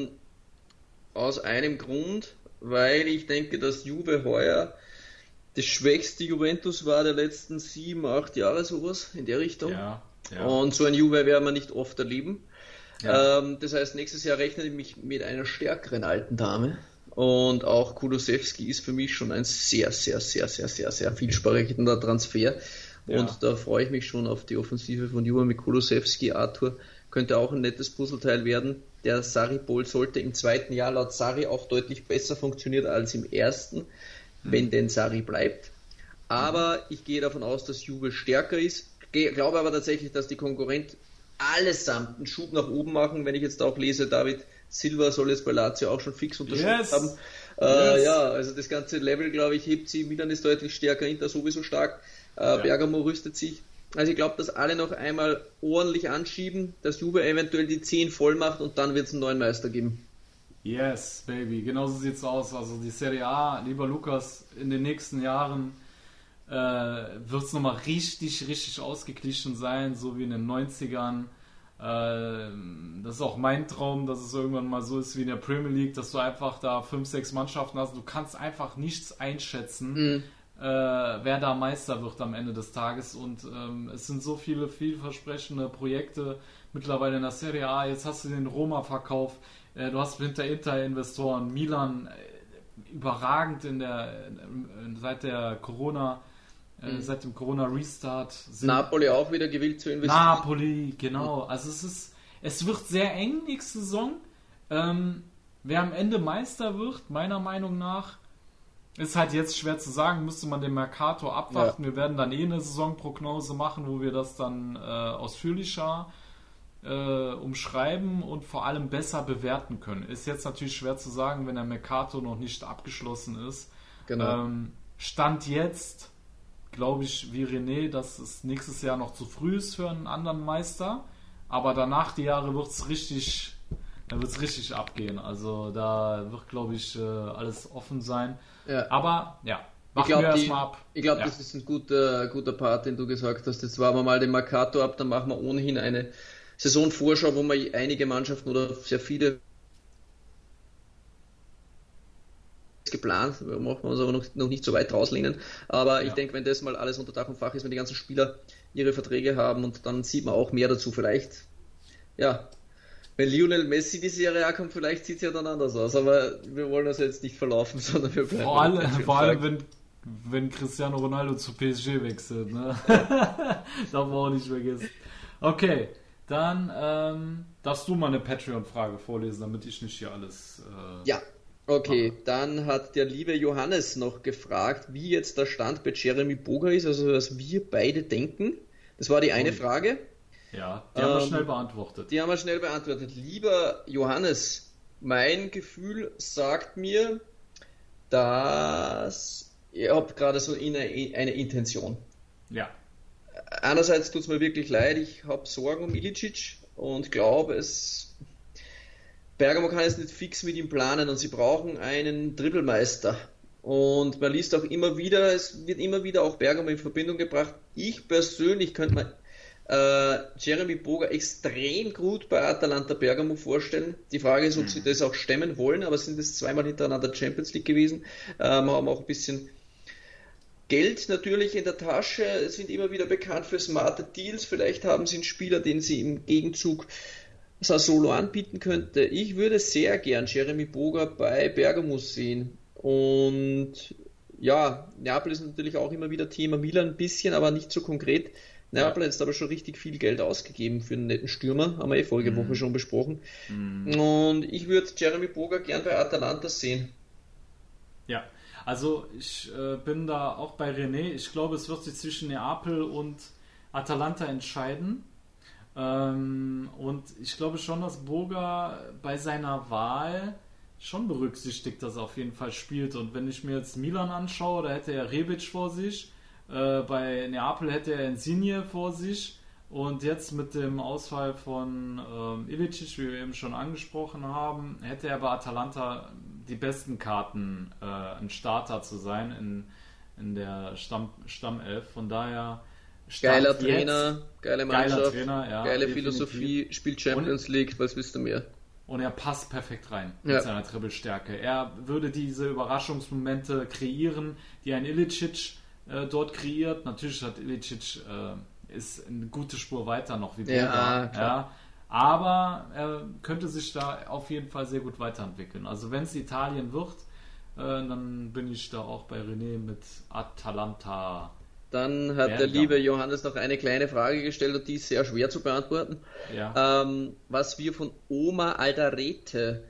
Aus einem Grund, weil ich denke, dass Juve heuer das schwächste Juventus war der letzten sieben, acht Jahre, sowas in der Richtung. Ja, ja. Und so ein Juve werden wir nicht oft erleben. Ja. Ähm, das heißt, nächstes Jahr rechne ich mich mit einer stärkeren alten Dame. Und auch Kulusewski ist für mich schon ein sehr, sehr, sehr, sehr, sehr, sehr vielsprechender Transfer. Ja. Und da freue ich mich schon auf die Offensive von Juve mit Kulusewski. Arthur könnte auch ein nettes Puzzleteil werden. Der Sarri-Ball sollte im zweiten Jahr laut Sarri auch deutlich besser funktionieren als im ersten, wenn denn Sarri bleibt. Aber ich gehe davon aus, dass Juve stärker ist. Ge- glaube aber tatsächlich, dass die Konkurrent allesamt einen Schub nach oben machen. Wenn ich jetzt auch lese, David Silva soll jetzt bei Lazio auch schon fix unterschrieben Yes. haben. Äh, Yes. Ja, also das ganze Level, glaube ich, hebt sie. Milan ist deutlich stärker, Inter sowieso stark. Äh, Ja. Bergamo rüstet sich. Also ich glaube, dass alle noch einmal ordentlich anschieben, dass Juve eventuell die zehn voll macht und dann wird es einen neuen Meister geben. Yes, baby, genauso sieht's aus. Also die Serie A, lieber Lukas, in den nächsten Jahren äh, wird es nochmal richtig, richtig ausgeglichen sein, so wie in den neunzigern. Äh, das ist auch mein Traum, dass es irgendwann mal so ist wie in der Premier League, dass du einfach da fünf, sechs Mannschaften hast. Du kannst einfach nichts einschätzen, Mhm. äh, wer da Meister wird am Ende des Tages. Und ähm, es sind so viele vielversprechende Projekte mittlerweile in der Serie A. Jetzt hast du den Roma-Verkauf. Äh, du hast hinter Inter-Investoren, Milan äh, überragend in der äh, seit der Corona, äh, Mhm. seit dem Corona-Restart. sind- Napoli auch wieder gewillt zu investieren. Napoli, genau. Also es ist, es wird sehr eng nächste Saison. Ähm, wer am Ende Meister wird, meiner Meinung nach, ist halt jetzt schwer zu sagen, müsste man den Mercator abwarten. Wir werden dann eh eine Saisonprognose machen, wo wir das dann äh, ausführlicher äh, umschreiben und vor allem besser bewerten können. Ist jetzt natürlich schwer zu sagen, wenn der Mercator noch nicht abgeschlossen ist. Genau. Ähm, Stand jetzt, glaube ich, wie René, dass es nächstes Jahr noch zu früh ist für einen anderen Meister. Aber danach die Jahre wird es richtig, da wird es richtig abgehen. Also da wird, glaube ich, äh, alles offen sein. Ja. Aber ja, Ich warten wir glaube, erstmal ab. ich glaub, Ja. das ist ein guter, guter Part, den du gesagt hast. Jetzt warten wir mal den Mercator ab, dann machen wir ohnehin eine Saisonvorschau, wo wir einige Mannschaften oder sehr viele geplant, da machen wir uns aber noch, noch nicht so weit rauslehnen. Aber ich Ja. denke, wenn das mal alles unter Dach und Fach ist, wenn die ganzen Spieler ihre Verträge haben und dann sieht man auch mehr dazu. Vielleicht, ja, wenn Lionel Messi die Serie A kommt, vielleicht sieht es ja dann anders aus. Aber wir wollen das jetzt nicht verlaufen, sondern wir bleiben. Vor allem, bei vor allem wenn, wenn Cristiano Ronaldo zu P S G wechselt. Ne? Darf man auch nicht vergessen. Okay, dann ähm, darfst du mal eine Patreon-Frage vorlesen, damit ich nicht hier alles... Äh, Ja, okay. Dann hat der liebe Johannes noch gefragt, wie jetzt der Stand bei Jeremy Boga ist, also was wir beide denken. Das war die eine Frage. Ja, die haben wir Ähm, schnell beantwortet. Die haben wir schnell beantwortet. Lieber Johannes, mein Gefühl sagt mir, dass ihr habt gerade so eine, eine Intention. Ja. Einerseits tut es mir wirklich leid, ich habe Sorgen um Ilicic und glaube, es Bergamo kann jetzt nicht fix mit ihm planen und sie brauchen einen Dribbelmeister. Und man liest auch immer wieder, es wird immer wieder auch Bergamo in Verbindung gebracht. Ich persönlich könnte mir äh, Jeremy Boga extrem gut bei Atalanta Bergamo vorstellen. Die Frage ist, ob mhm. sie das auch stemmen wollen, aber sind es zweimal hintereinander Champions League gewesen. Ähm, haben auch ein bisschen Geld natürlich in der Tasche, sind immer wieder bekannt für smarte Deals. Vielleicht haben sie einen Spieler, den sie im Gegenzug Sassuolo anbieten könnte. Ich würde sehr gern Jeremy Boga bei Bergamo sehen. Und ja, Neapel ist natürlich auch immer wieder Thema, Milan ein bisschen, aber nicht so konkret. Neapel hat jetzt aber schon richtig viel Geld ausgegeben für einen netten Stürmer, haben wir eh vorige Woche mm. schon besprochen. Mm. Und ich würde Jeremy Boga gern bei Atalanta sehen. Ja, also ich äh, bin da auch bei René. Ich glaube, es wird sich zwischen Neapel und Atalanta entscheiden. Ähm, und ich glaube schon, dass Boga bei seiner Wahl schon berücksichtigt, dass er auf jeden Fall spielt. Und wenn ich mir jetzt Milan anschaue, da hätte er Rebic vor sich, äh, bei Neapel hätte er Insigne vor sich und jetzt mit dem Ausfall von ähm, Ilicic, wie wir eben schon angesprochen haben, hätte er bei Atalanta die besten Karten, äh, ein Starter zu sein in, in der Stamm, Stammelf. Von daher geiler Trainer, geile Mannschaft, geiler Trainer, ja, geile definitiv. Philosophie, spielt Champions League, was willst du mehr? Und er passt perfekt rein mit ja. seiner Dribbelstärke. Er würde diese Überraschungsmomente kreieren, die ein Ilicic äh, dort kreiert. Natürlich hat Ilicic äh, ist eine gute Spur weiter noch wie Boga. Ja, ja, aber er könnte sich da auf jeden Fall sehr gut weiterentwickeln. Also wenn es Italien wird, äh, dann bin ich da auch bei René mit Atalanta. Dann hat Bergamo. Der liebe Johannes noch eine kleine Frage gestellt und die ist sehr schwer zu beantworten. Ja. Ähm, was wir von Omar Alderete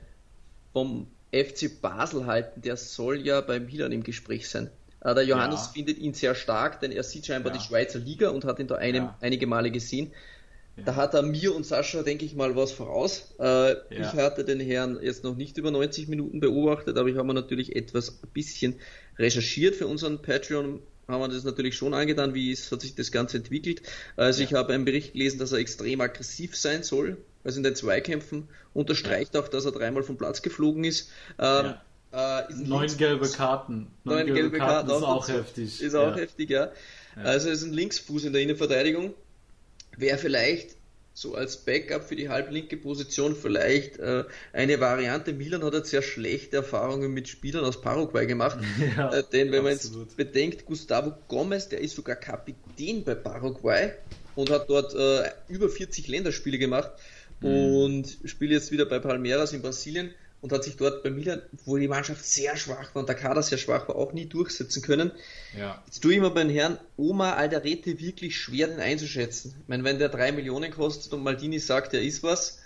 vom F C Basel halten, der soll ja bei Milan im Gespräch sein. Äh, der Johannes ja. findet ihn sehr stark, denn er sieht scheinbar ja. die Schweizer Liga und hat ihn da einem, ja. einige Male gesehen. Ja. Da hat er mir und Sascha, denke ich mal, was voraus. Äh, ja. Ich hatte den Herrn jetzt noch nicht über neunzig Minuten beobachtet, aber ich habe mir natürlich etwas ein bisschen recherchiert für unseren Patreon. Haben wir das natürlich schon angetan, wie ist, hat sich das Ganze entwickelt. Also ja. ich habe einen Bericht gelesen, dass er extrem aggressiv sein soll, also in den Zweikämpfen, unterstreicht ja. auch, dass er dreimal vom Platz geflogen ist. Ähm, ja. äh, ist Neun gelbe Karten. Neun, Neun gelbe, gelbe Karten, Karten ist auch dazu. heftig. Ist auch ja. heftig, ja. ja. Also ist ein Linksfuß in der Innenverteidigung. Wäre vielleicht so als Backup für die halblinke Position vielleicht äh, eine Variante. Milan hat jetzt sehr schlechte Erfahrungen mit Spielern aus Paraguay gemacht. Ja, äh, denn wenn absolut. man jetzt bedenkt, Gustavo Gomez, der ist sogar Kapitän bei Paraguay und hat dort äh, über vierzig Länderspiele gemacht mhm. und spielt jetzt wieder bei Palmeiras in Brasilien und hat sich dort bei Milan, wo die Mannschaft sehr schwach war und der Kader sehr schwach war, auch nie durchsetzen können. Ja. Jetzt tue ich mir beim Herrn Omar Alderete wirklich schwer, den einzuschätzen. Ich meine, wenn der drei Millionen kostet und Maldini sagt, er ist was,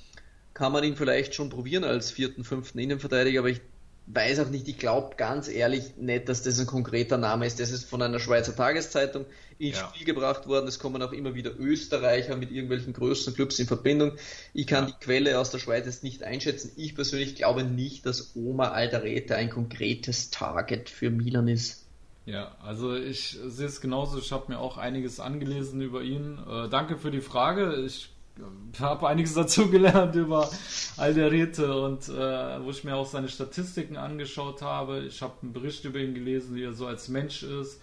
kann man ihn vielleicht schon probieren als vierten, fünften Innenverteidiger, aber ich weiß auch nicht, ich glaube ganz ehrlich nicht, dass das ein konkreter Name ist. Das ist von einer Schweizer Tageszeitung ins ja. Spiel gebracht worden. Es kommen auch immer wieder Österreicher mit irgendwelchen größeren Clubs in Verbindung. Ich kann ja. die Quelle aus der Schweiz jetzt nicht einschätzen. Ich persönlich glaube nicht, dass Omar Alderete ein konkretes Target für Milan ist. Ja, also ich sehe es genauso. Ich habe mir auch einiges angelesen über ihn. Äh, danke für die Frage. Ich habe einiges dazu gelernt über Alderete und äh, wo ich mir auch seine Statistiken angeschaut habe. Ich habe einen Bericht über ihn gelesen, wie er so als Mensch ist.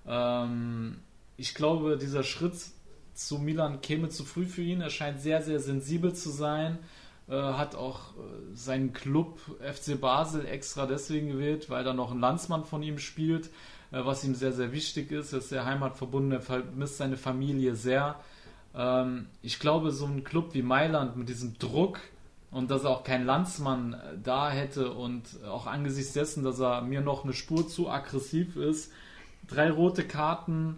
Ähm, ich glaube, dieser Schritt zu Milan käme zu früh für ihn. Er scheint sehr, sehr sensibel zu sein. Äh, hat auch äh, seinen Club F C Basel extra deswegen gewählt, weil da noch ein Landsmann von ihm spielt, äh, was ihm sehr, sehr wichtig ist. Er ist sehr heimatverbunden, er vermisst seine Familie sehr. Ich glaube, so ein Club wie Mailand mit diesem Druck und dass er auch keinen Landsmann da hätte und auch angesichts dessen, dass er mir noch eine Spur zu aggressiv ist, drei rote Karten,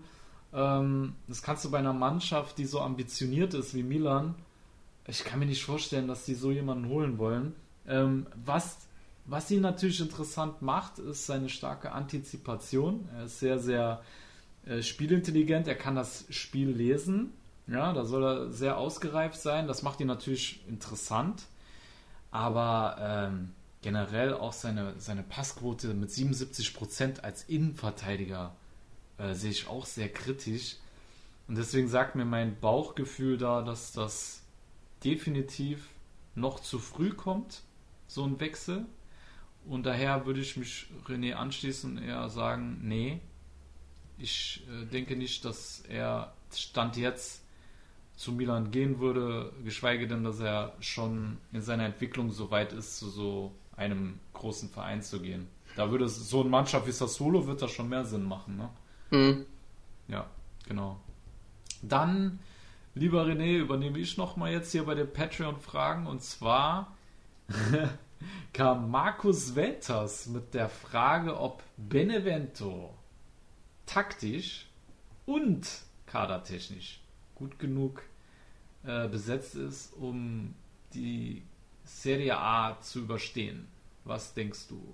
das kannst du bei einer Mannschaft, die so ambitioniert ist wie Milan, ich kann mir nicht vorstellen, dass die so jemanden holen wollen. Was, was ihn natürlich interessant macht, ist seine starke Antizipation. Er ist sehr, sehr spielintelligent, er kann das Spiel lesen. Ja, da soll er sehr ausgereift sein. Das macht ihn natürlich interessant. Aber ähm, generell auch seine, seine Passquote mit siebenundsiebzig Prozent als Innenverteidiger äh, sehe ich auch sehr kritisch. Und deswegen sagt mir mein Bauchgefühl da, dass das definitiv noch zu früh kommt, so ein Wechsel. Und daher würde ich mich René anschließen und eher sagen, nee, ich äh, denke nicht, dass er Stand jetzt zu Milan gehen würde, geschweige denn, dass er schon in seiner Entwicklung so weit ist, zu so einem großen Verein zu gehen. Da würde es, so eine Mannschaft wie Sassuolo wird das schon mehr Sinn machen, ne? Mhm. Ja, genau. Dann, lieber René, übernehme ich nochmal jetzt hier bei den Patreon-Fragen, und zwar kam Markus Welters mit der Frage, ob Benevento taktisch und kadertechnisch gut genug äh, besetzt ist, um die Serie A zu überstehen. Was denkst du?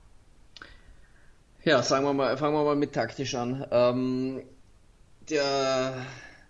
Ja, sagen wir mal, fangen wir mal mit taktisch an. Ähm, der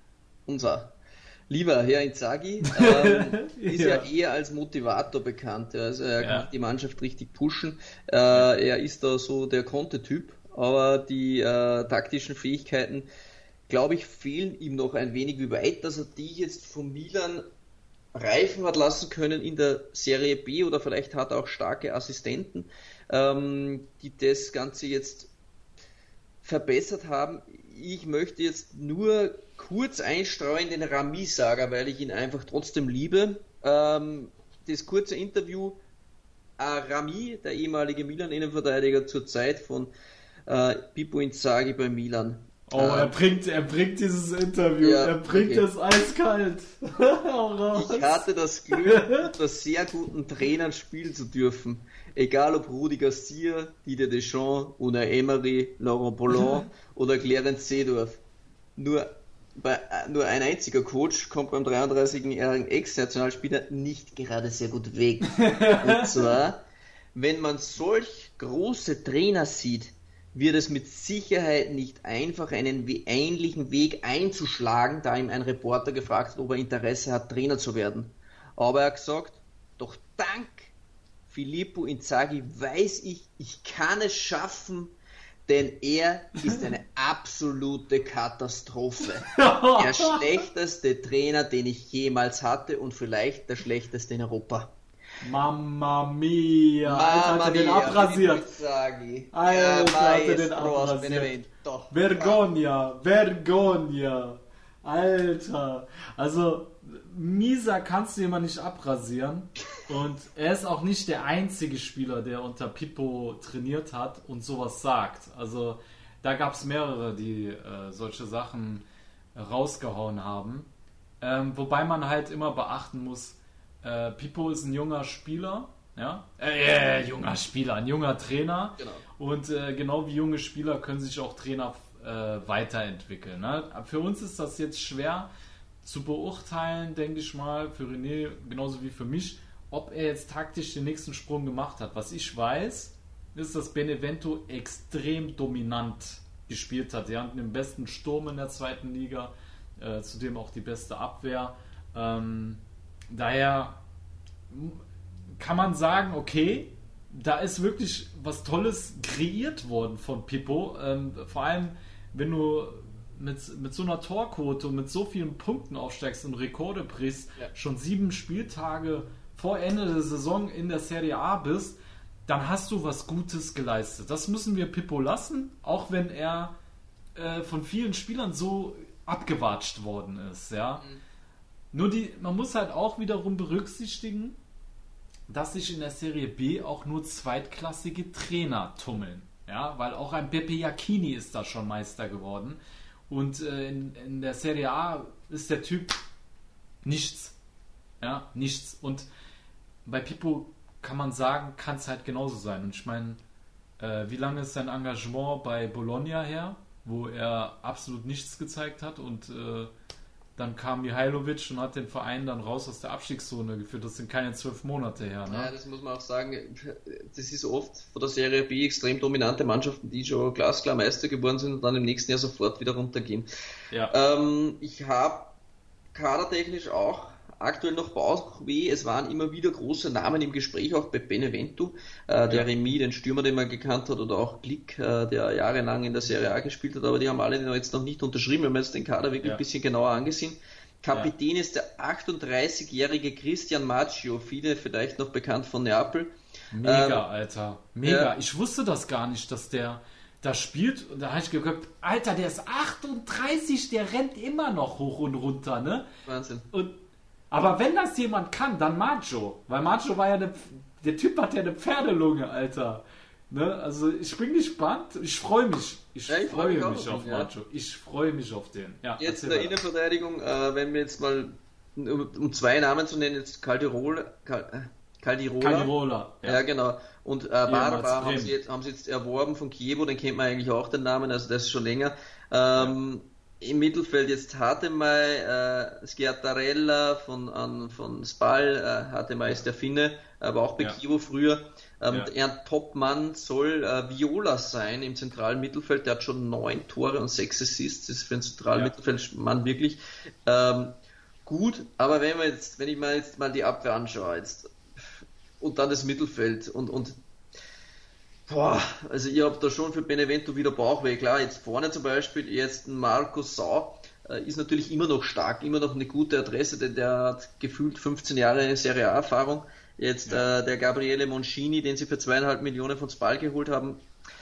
unser lieber Herr Inzaghi ähm, ist ja. ja eher als Motivator bekannt. Also er ja. kann die Mannschaft richtig pushen. Äh, er ist da so der Conte-Typ, aber die äh, taktischen Fähigkeiten, glaube ich, fehlen ihm noch ein wenig, wie weit, dass er die jetzt von Milan reifen hat lassen können in der Serie B, oder vielleicht hat er auch starke Assistenten, ähm, die das Ganze jetzt verbessert haben. Ich möchte jetzt nur kurz einstreuen den Rami-Saga, weil ich ihn einfach trotzdem liebe. Ähm, das kurze Interview, äh, Rami, der ehemalige Milan-Innenverteidiger zur Zeit von äh, Pippo Inzaghi bei Milan. Oh, er bringt, er bringt dieses Interview, ja, er bringt okay. es eiskalt. Ich hatte das Glück, unter sehr guten Trainern spielen zu dürfen. Egal ob Rudi Garcia, Didier Deschamps, Unai Emery, Laurent Blanc oder Clarence Seedorf. Nur, bei, nur ein einziger Coach kommt beim dreiunddreißigjährigen Ex-Nationalspieler nicht gerade sehr gut weg. Und zwar, wenn man solch große Trainer sieht, wird es mit Sicherheit nicht einfach, einen ähnlichen Weg einzuschlagen, da ihm ein Reporter gefragt hat, ob er Interesse hat, Trainer zu werden. Aber er hat gesagt, doch dank Filippo Inzaghi weiß ich, ich kann es schaffen, denn er ist eine absolute Katastrophe. Der schlechteste Trainer, den ich jemals hatte, und vielleicht der schlechteste in Europa. Mamma mia! Alter, hat er den abrasiert. Alter, hat er den abrasiert. Vergogna, Vergogna. Alter. Also, mieser kannst du immer nicht abrasieren. Und er ist auch nicht der einzige Spieler, der unter Pippo trainiert hat und sowas sagt. Also, da gab es mehrere, die äh, solche Sachen rausgehauen haben. Ähm, wobei man halt immer beachten muss, Äh, Pippo ist ein junger Spieler, ja, äh, äh, junger Spieler, ein junger Trainer, genau. Und äh, genau wie junge Spieler können sich auch Trainer äh, weiterentwickeln. Ne? Für uns ist das jetzt schwer zu beurteilen, denke ich mal, für René genauso wie für mich, ob er jetzt taktisch den nächsten Sprung gemacht hat. Was ich weiß, ist, dass Benevento extrem dominant gespielt hat. Die hatten den besten Sturm in der zweiten Liga, äh, zudem auch die beste Abwehr. Ähm, Daher kann man sagen, okay, da ist wirklich was Tolles kreiert worden von Pippo. Ähm, vor allem, wenn du mit, mit so einer Torquote und mit so vielen Punkten aufsteigst und Rekorde brichst, ja. schon sieben Spieltage vor Ende der Saison in der Serie A bist, dann hast du was Gutes geleistet. Das müssen wir Pippo lassen, auch wenn er äh, von vielen Spielern so abgewatscht worden ist, ja. Mhm. Nur die, man muss halt auch wiederum berücksichtigen, dass sich in der Serie B auch nur zweitklassige Trainer tummeln. Ja, weil auch ein Beppe Iacchini ist da schon Meister geworden. Und äh, in, in der Serie A ist der Typ nichts. Ja, nichts. Und bei Pippo kann man sagen, kann es halt genauso sein. Und ich meine, äh, wie lange ist sein Engagement bei Bologna her, wo er absolut nichts gezeigt hat, und äh, dann kam Mihailovic und hat den Verein dann raus aus der Abstiegszone geführt. Das sind keine zwölf Monate her. Ne? Ja, das muss man auch sagen. Das ist oft von der Serie B extrem dominante Mannschaften, die schon glasklar Meister geworden sind und dann im nächsten Jahr sofort wieder runtergehen. Ja. Ähm, ich habe kadertechnisch auch aktuell noch Bauchweh. Es waren immer wieder große Namen im Gespräch, auch bei Benevento. Äh, der Remy, den Stürmer, den man gekannt hat, oder auch Glick, äh, der jahrelang in der Serie A gespielt hat, aber die haben alle jetzt noch nicht unterschrieben. Wir haben jetzt den Kader wirklich ja. ein bisschen genauer angesehen. Kapitän ja. ist der achtunddreißigjährige Christian Macchio, viele vielleicht noch bekannt von Neapel. Mega, ähm, Alter. Mega. Äh, ich wusste das gar nicht, dass der da spielt. Und da habe ich geguckt, Alter, der ist achtunddreißig, der rennt immer noch hoch und runter, ne? Wahnsinn. Und, aber wenn das jemand kann, dann Macchio. Weil Macchio war ja eine, der Typ hat ja eine Pferdelunge, Alter. Ne? Also ich bin gespannt. Ich freue mich. Ich, ja, ich freue freu mich, mich auf ihn, Macchio. Ja. Ich freue mich auf den. Ja, jetzt in der weiter. Innenverteidigung, äh, wenn wir jetzt mal, um, um zwei Namen zu nennen, jetzt Caldirola, Cal, Caldirola. Caldirola, ja. ja genau. Und äh, Barba haben sie, jetzt, haben sie jetzt erworben von Chievo, den kennt man eigentlich auch den Namen, also das ist schon länger. Ähm, ja. Im Mittelfeld jetzt Hatemai, äh, Schiattarella von, an, von Spal, äh, Hatemai ist der Finne, aber auch bei ja. Chievo früher. Ähm, ja. Ein Topmann soll äh, Viola sein im zentralen Mittelfeld, der hat schon neun Tore und sechs Assists, das ist für einen zentralen ja. Mittelfeldmann wirklich ähm, gut, aber wenn wir jetzt, wenn ich mir jetzt mal die Abwehr anschaue jetzt und dann das Mittelfeld und, und boah, also ich habe da schon für Benevento wieder Bauchweh, klar, jetzt vorne zum Beispiel, jetzt ein Marco Sau äh, ist natürlich immer noch stark, immer noch eine gute Adresse, denn der hat gefühlt fünfzehn Jahre Serie A-Erfahrung. Jetzt ja. äh, der Gabriele Moncini, den sie für zweieinhalb Millionen von Spal geholt haben,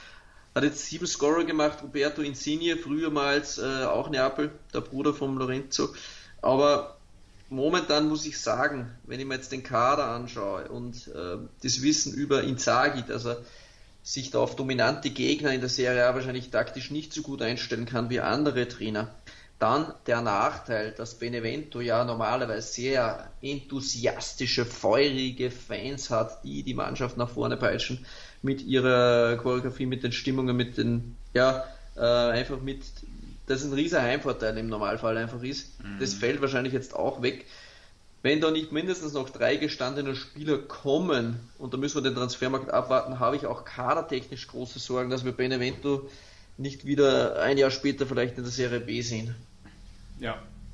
hat jetzt sieben Scorer gemacht. Roberto Insigne, frühermals äh, auch Neapel, der Bruder von Lorenzo. Aber momentan muss ich sagen, wenn ich mir jetzt den Kader anschaue und äh, das Wissen über Inzaghi, dass er sich da auf dominante Gegner in der Serie A wahrscheinlich taktisch nicht so gut einstellen kann wie andere Trainer, dann der Nachteil, dass Benevento ja normalerweise sehr enthusiastische, feurige Fans hat, die die Mannschaft nach vorne peitschen mit ihrer Choreografie, mit den Stimmungen, mit den, ja, äh, einfach mit, das ein riesiger Heimvorteil im Normalfall einfach ist. Mhm. Das fällt wahrscheinlich jetzt auch weg. Wenn da nicht mindestens noch drei gestandene Spieler kommen, und da müssen wir den Transfermarkt abwarten, habe ich auch kadertechnisch große Sorgen, dass wir Benevento nicht wieder ein Jahr später vielleicht in der Serie B sehen. Ja,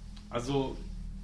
also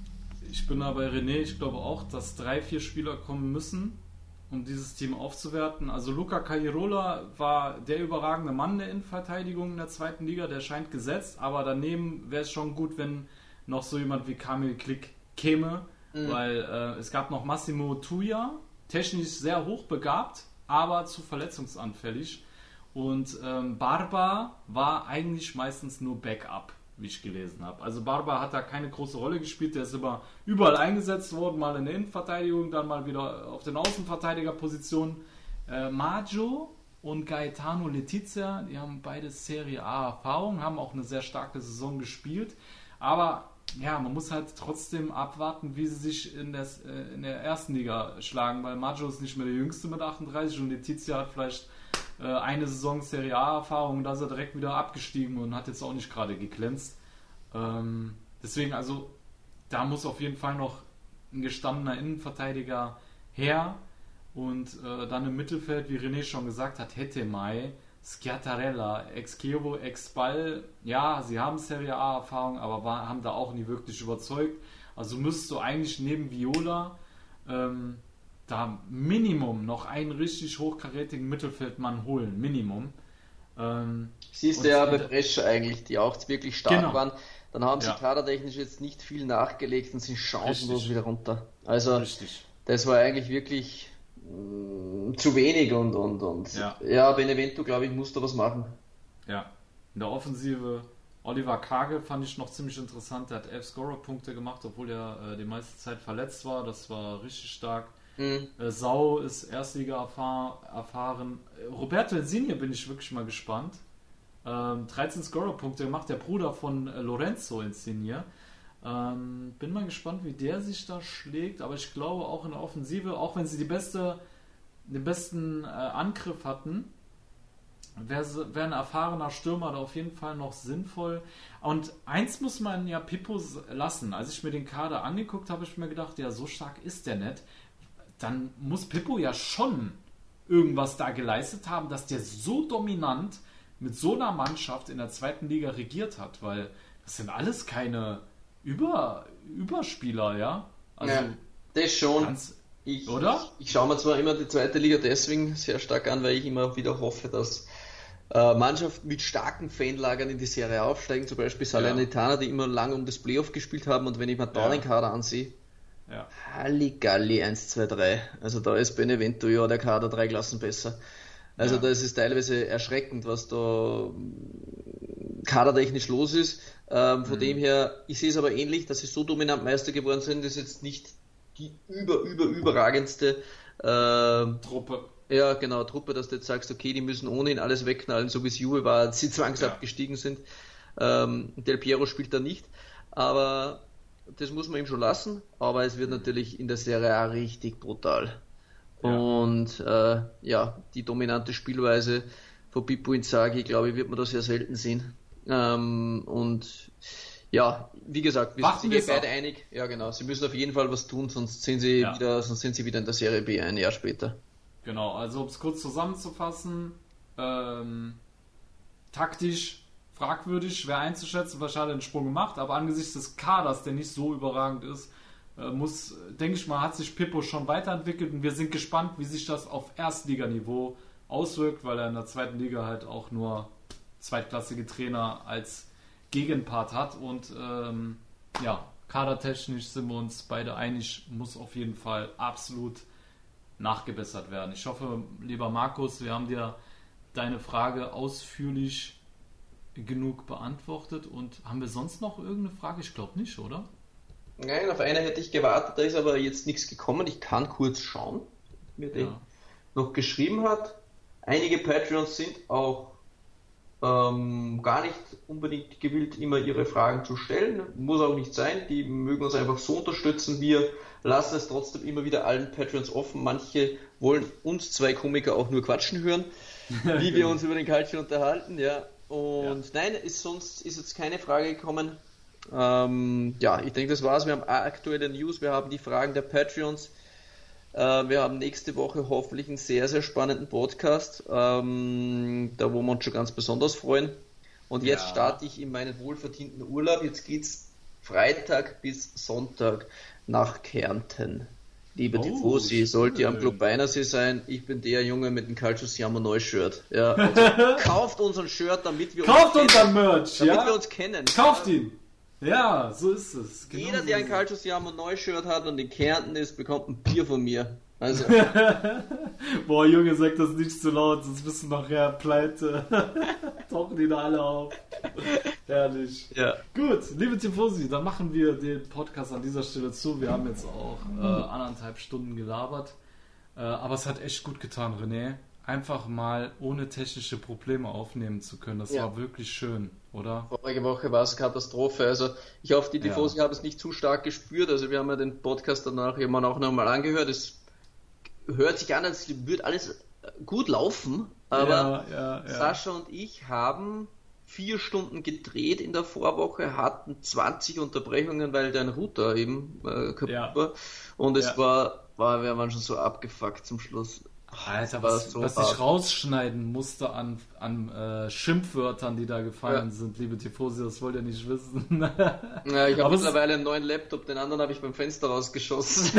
ich bin da bei René, ich glaube auch, dass drei, vier Spieler kommen müssen, um dieses Team aufzuwerten. Also Luca Caldirola war der überragende Mann der Innenverteidigung in der zweiten Liga, der scheint gesetzt, aber daneben wäre es schon gut, wenn noch so jemand wie Kamil Klick käme, mhm. weil äh, es gab noch Massimo Tuia, technisch sehr hochbegabt, aber zu verletzungsanfällig. Und ähm, Barba war eigentlich meistens nur Backup, wie ich gelesen habe. Also Barba hat da keine große Rolle gespielt, der ist immer überall eingesetzt worden, mal in der Innenverteidigung, dann mal wieder auf den Außenverteidigerpositionen. Äh, Maggio und Gaetano Letizia, die haben beide Serie A-Erfahrung, haben auch eine sehr starke Saison gespielt, aber ja, man muss halt trotzdem abwarten, wie sie sich in, des, äh, in der ersten Liga schlagen, weil Maggio ist nicht mehr der Jüngste mit achtunddreißig und Letizia hat vielleicht äh, eine Saison Serie A-Erfahrung und da ist er direkt wieder abgestiegen und hat jetzt auch nicht gerade geglänzt. Ähm, deswegen, also, da muss auf jeden Fall noch ein gestandener Innenverteidiger her und äh, dann im Mittelfeld, wie René schon gesagt hat, Hatemai, Schiattarella, ex-Chievo, ex-Spal, ja, sie haben Serie A-Erfahrung, aber war, haben da auch nie wirklich überzeugt. Also müsstest du eigentlich neben Viola ähm, da Minimum noch einen richtig hochkarätigen Mittelfeldmann holen, Minimum. Ähm, Siehst du ja bei Brescia eigentlich, die auch wirklich stark genau. waren, dann haben sie ja. kadertechnisch jetzt nicht viel nachgelegt und sind chancenlos Richtig. wieder runter. Also Richtig. das war eigentlich wirklich zu wenig und, und, und ja. ja, Benevento, glaube ich, muss da was machen. Ja, in der Offensive Oliver Kagel fand ich noch ziemlich interessant, der hat elf Scorer-Punkte gemacht, obwohl er äh, die meiste Zeit verletzt war, das war richtig stark. Mhm. Äh, Sau ist Erstliga erfahr- erfahren. Roberto Insigne bin ich wirklich mal gespannt. Ähm, dreizehn Scorer-Punkte gemacht, der Bruder von äh, Lorenzo Insigne. Ähm, bin mal gespannt, wie der sich da schlägt, aber ich glaube auch in der Offensive, auch wenn sie die beste, den besten äh, Angriff hatten, wäre wär ein erfahrener Stürmer da auf jeden Fall noch sinnvoll. Und eins muss man ja Pippo lassen. Als ich mir den Kader angeguckt habe, habe ich mir gedacht, ja, so stark ist der nicht. Dann muss Pippo ja schon irgendwas da geleistet haben, dass der so dominant mit so einer Mannschaft in der zweiten Liga regiert hat, weil das sind alles keine Über, Überspieler, ja. Also, ja, das schon. Ganz, ich, oder? Ich, ich schaue mir zwar immer die zweite Liga deswegen sehr stark an, weil ich immer wieder hoffe, dass äh, Mannschaften mit starken Fanlagern in die Serie aufsteigen, zum Beispiel Salernitana, ja. die immer lange um das Playoff gespielt haben, und wenn ich mir da den Kader ansehe, ja. Halligalli eins, zwei, drei. Also da ist Benevento ja der Kader drei Klassen besser. Also ja. das ist teilweise erschreckend, was da kadertechnisch los ist. Ähm, von mhm. dem her, ich sehe es aber ähnlich, dass sie so dominant Meister geworden sind, das ist jetzt nicht die über, über, überragendste äh, Truppe. Ja, genau, Truppe, dass du jetzt sagst, okay, die müssen ohnehin alles wegknallen, so wie es Juve war, als sie zwangsabgestiegen ja. sind. Ähm, Del Piero spielt da nicht, aber das muss man ihm schon lassen, aber es wird natürlich in der Serie A richtig brutal. Ja. Und äh, ja, die dominante Spielweise von Pippo Inzaghi, glaube ich, wird man da sehr selten sehen. Ähm, und ja, wie gesagt, wir sind sich beide einig. Ja, genau, sie müssen auf jeden Fall was tun, sonst sind sie ja. wieder, sonst sind sie wieder in der Serie B ein Jahr später. Genau, also um es kurz zusammenzufassen, ähm, taktisch fragwürdig, schwer einzuschätzen, weil Schade den Sprung gemacht, aber angesichts des Kaders, der nicht so überragend ist, muss, denke ich mal, hat sich Pippo schon weiterentwickelt, und wir sind gespannt, wie sich das auf Erstliganiveau auswirkt, weil er in der zweiten Liga halt auch nur zweitklassige Trainer als Gegenpart hat, und ähm, ja, kadertechnisch sind wir uns beide einig, muss auf jeden Fall absolut nachgebessert werden. Ich hoffe, lieber Markus, wir haben dir deine Frage ausführlich genug beantwortet, und haben wir sonst noch irgendeine Frage? Ich glaube nicht, oder? Nein, auf eine hätte ich gewartet, da ist aber jetzt nichts gekommen. Ich kann kurz schauen, wer ja. den noch geschrieben hat. Einige Patreons sind auch ähm, gar nicht unbedingt gewillt, immer ihre Fragen zu stellen. Muss auch nicht sein, die mögen uns einfach so unterstützen. Wir lassen es trotzdem immer wieder allen Patreons offen. Manche wollen uns zwei Komiker auch nur quatschen hören, wie wir uns über den Calcio unterhalten. Ja. Und ja. nein, ist sonst ist jetzt keine Frage gekommen. Ähm, ja, ich denke, das war's. Wir haben aktuelle News, wir haben die Fragen der Patreons. Äh, wir haben nächste Woche hoffentlich einen sehr, sehr spannenden Podcast, ähm, da wo wir uns schon ganz besonders freuen. Und jetzt ja. starte ich in meinen wohlverdienten Urlaub. Jetzt geht's Freitag bis Sonntag nach Kärnten. Liebe oh, Tifosi, sollt ihr am Club Beinersee sein, ich bin der Junge mit dem Calcio Siamo Neu-Shirt. Ja, also kauft unseren Shirt, damit wir kauft uns unseren Merch, damit ja? wir uns kennen. Kauft ihn! Ja, so ist es. Genau. Jeder, der ein Calcio Siamo Neu-Shirt hat und in Kärnten ist, bekommt ein Bier von mir. Also. Boah, Junge, sag das nicht so laut, sonst bist du nachher pleite. Tauchen die da alle auf. Herrlich. Ja. Gut, liebe Tifosi, dann machen wir den Podcast an dieser Stelle zu. Wir haben jetzt auch äh, anderthalb Stunden gelabert. Äh, aber es hat echt gut getan, René. Einfach mal ohne technische Probleme aufnehmen zu können. Das ja. war wirklich schön, oder? Vorige Woche war es Katastrophe. Also ich hoffe, die Tifosi ja. haben es nicht zu stark gespürt. Also wir haben ja den Podcast danach immer auch nochmal angehört. Es hört sich an, als würde alles gut laufen. Aber ja, ja, ja. Sascha und ich haben vier Stunden gedreht in der Vorwoche, hatten zwanzig Unterbrechungen, weil dein Router eben äh, kaputt ja. war. Und es ja. war, war, wir waren schon so abgefuckt zum Schluss. Alter, was, so was ich rausschneiden musste an, an äh, Schimpfwörtern, die da gefallen ja. sind, liebe Tifosi, das wollt ihr nicht wissen. Ja, ich habe mittlerweile einen neuen Laptop, den anderen habe ich beim Fenster rausgeschossen.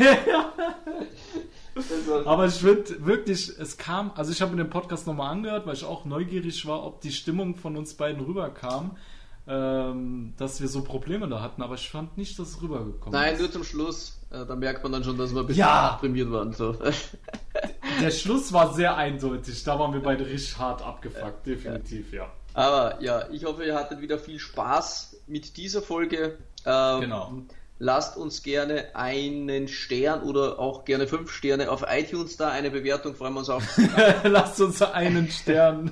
Aber ich finde wirklich, es kam, also ich habe mir den Podcast nochmal angehört, weil ich auch neugierig war, ob die Stimmung von uns beiden rüberkam, ähm, dass wir so Probleme da hatten, aber ich fand nicht, dass es rübergekommen Nein, ist. Nein, nur zum Schluss. Äh, da merkt man dann schon, dass wir ein bisschen ja! deprimiert waren. So. Der Schluss war sehr eindeutig, da waren wir beide richtig hart abgefuckt, definitiv, ja. Aber ja, ich hoffe, ihr hattet wieder viel Spaß mit dieser Folge. Ähm, genau. Lasst uns gerne einen Stern oder auch gerne fünf Sterne auf iTunes da, eine Bewertung, freuen wir uns auch. Lasst uns einen Stern.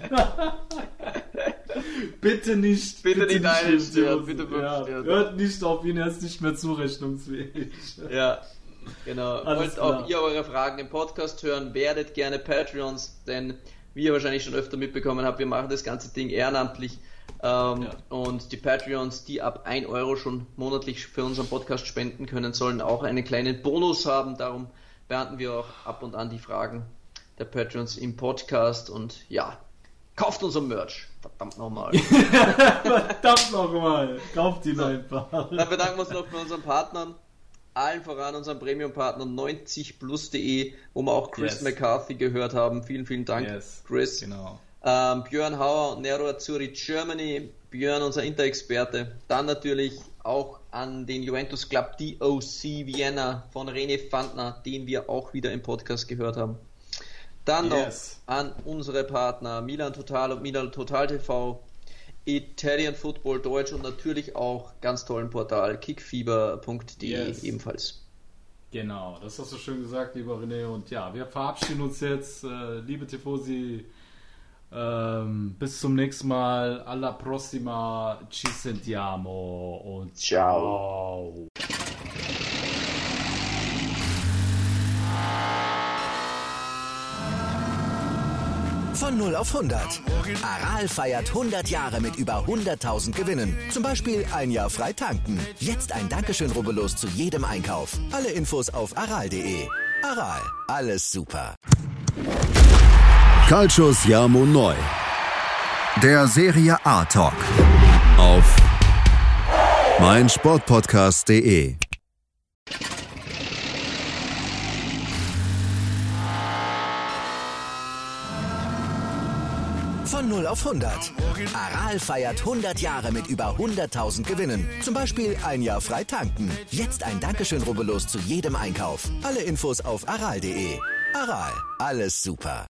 Bitte nicht. Bitte, bitte nicht einen Stern, bitte fünf ja, Sterne. Hört nicht auf ihn, er ist nicht mehr zurechnungsfähig. Ja, genau. Alles Wollt auch ihr eure Fragen im Podcast hören, werdet gerne Patreons, denn wie ihr wahrscheinlich schon öfter mitbekommen habt, wir machen das ganze Ding ehrenamtlich. Ähm, ja. Und die Patreons, die ab ein Euro schon monatlich für unseren Podcast spenden können, sollen auch einen kleinen Bonus haben. Darum beantworten wir auch ab und an die Fragen der Patreons im Podcast. Und ja, kauft unser Merch. Verdammt nochmal. Verdammt nochmal. Kauft ihn so. einfach. Dann bedanken wir uns noch bei unseren Partnern. allen voran unseren Premium-Partner neunzig plus punkt de, wo wir auch Chris Yes. McCarthy gehört haben. Vielen, vielen Dank, Yes. Chris. Genau. Ähm, Björn Hauer und Nero Azzurri Germany. Björn, unser Inter-Experte. Dann natürlich auch an den Juventus Club D O C Vienna von René Fandner, den wir auch wieder im Podcast gehört haben. Dann Yes. noch an unsere Partner Milan Total und Milan Total T V, Italian Football Deutsch und natürlich auch ganz tollen Portal kickfieber punkt de Yes. ebenfalls. Genau, das hast du schön gesagt, lieber René. Und ja, wir verabschieden uns jetzt. Äh, liebe Tifosi, ähm, bis zum nächsten Mal. Alla prossima. Ci sentiamo. Und ciao. Von null auf hundert. Aral feiert hundert Jahre mit über hunderttausend Gewinnen. Zum Beispiel ein Jahr frei tanken. Jetzt ein Dankeschön, rubbellos zu jedem Einkauf. Alle Infos auf aral punkt de. Aral, alles super. Calcio Siamo Neu. Der Serie A Talk. Auf meinsportpodcast punkt de. Von null auf hundert. Aral feiert hundert Jahre mit über hunderttausend Gewinnen. Zum Beispiel ein Jahr frei tanken. Jetzt ein Dankeschön, rubbellos zu jedem Einkauf. Alle Infos auf aral punkt de. Aral, alles super.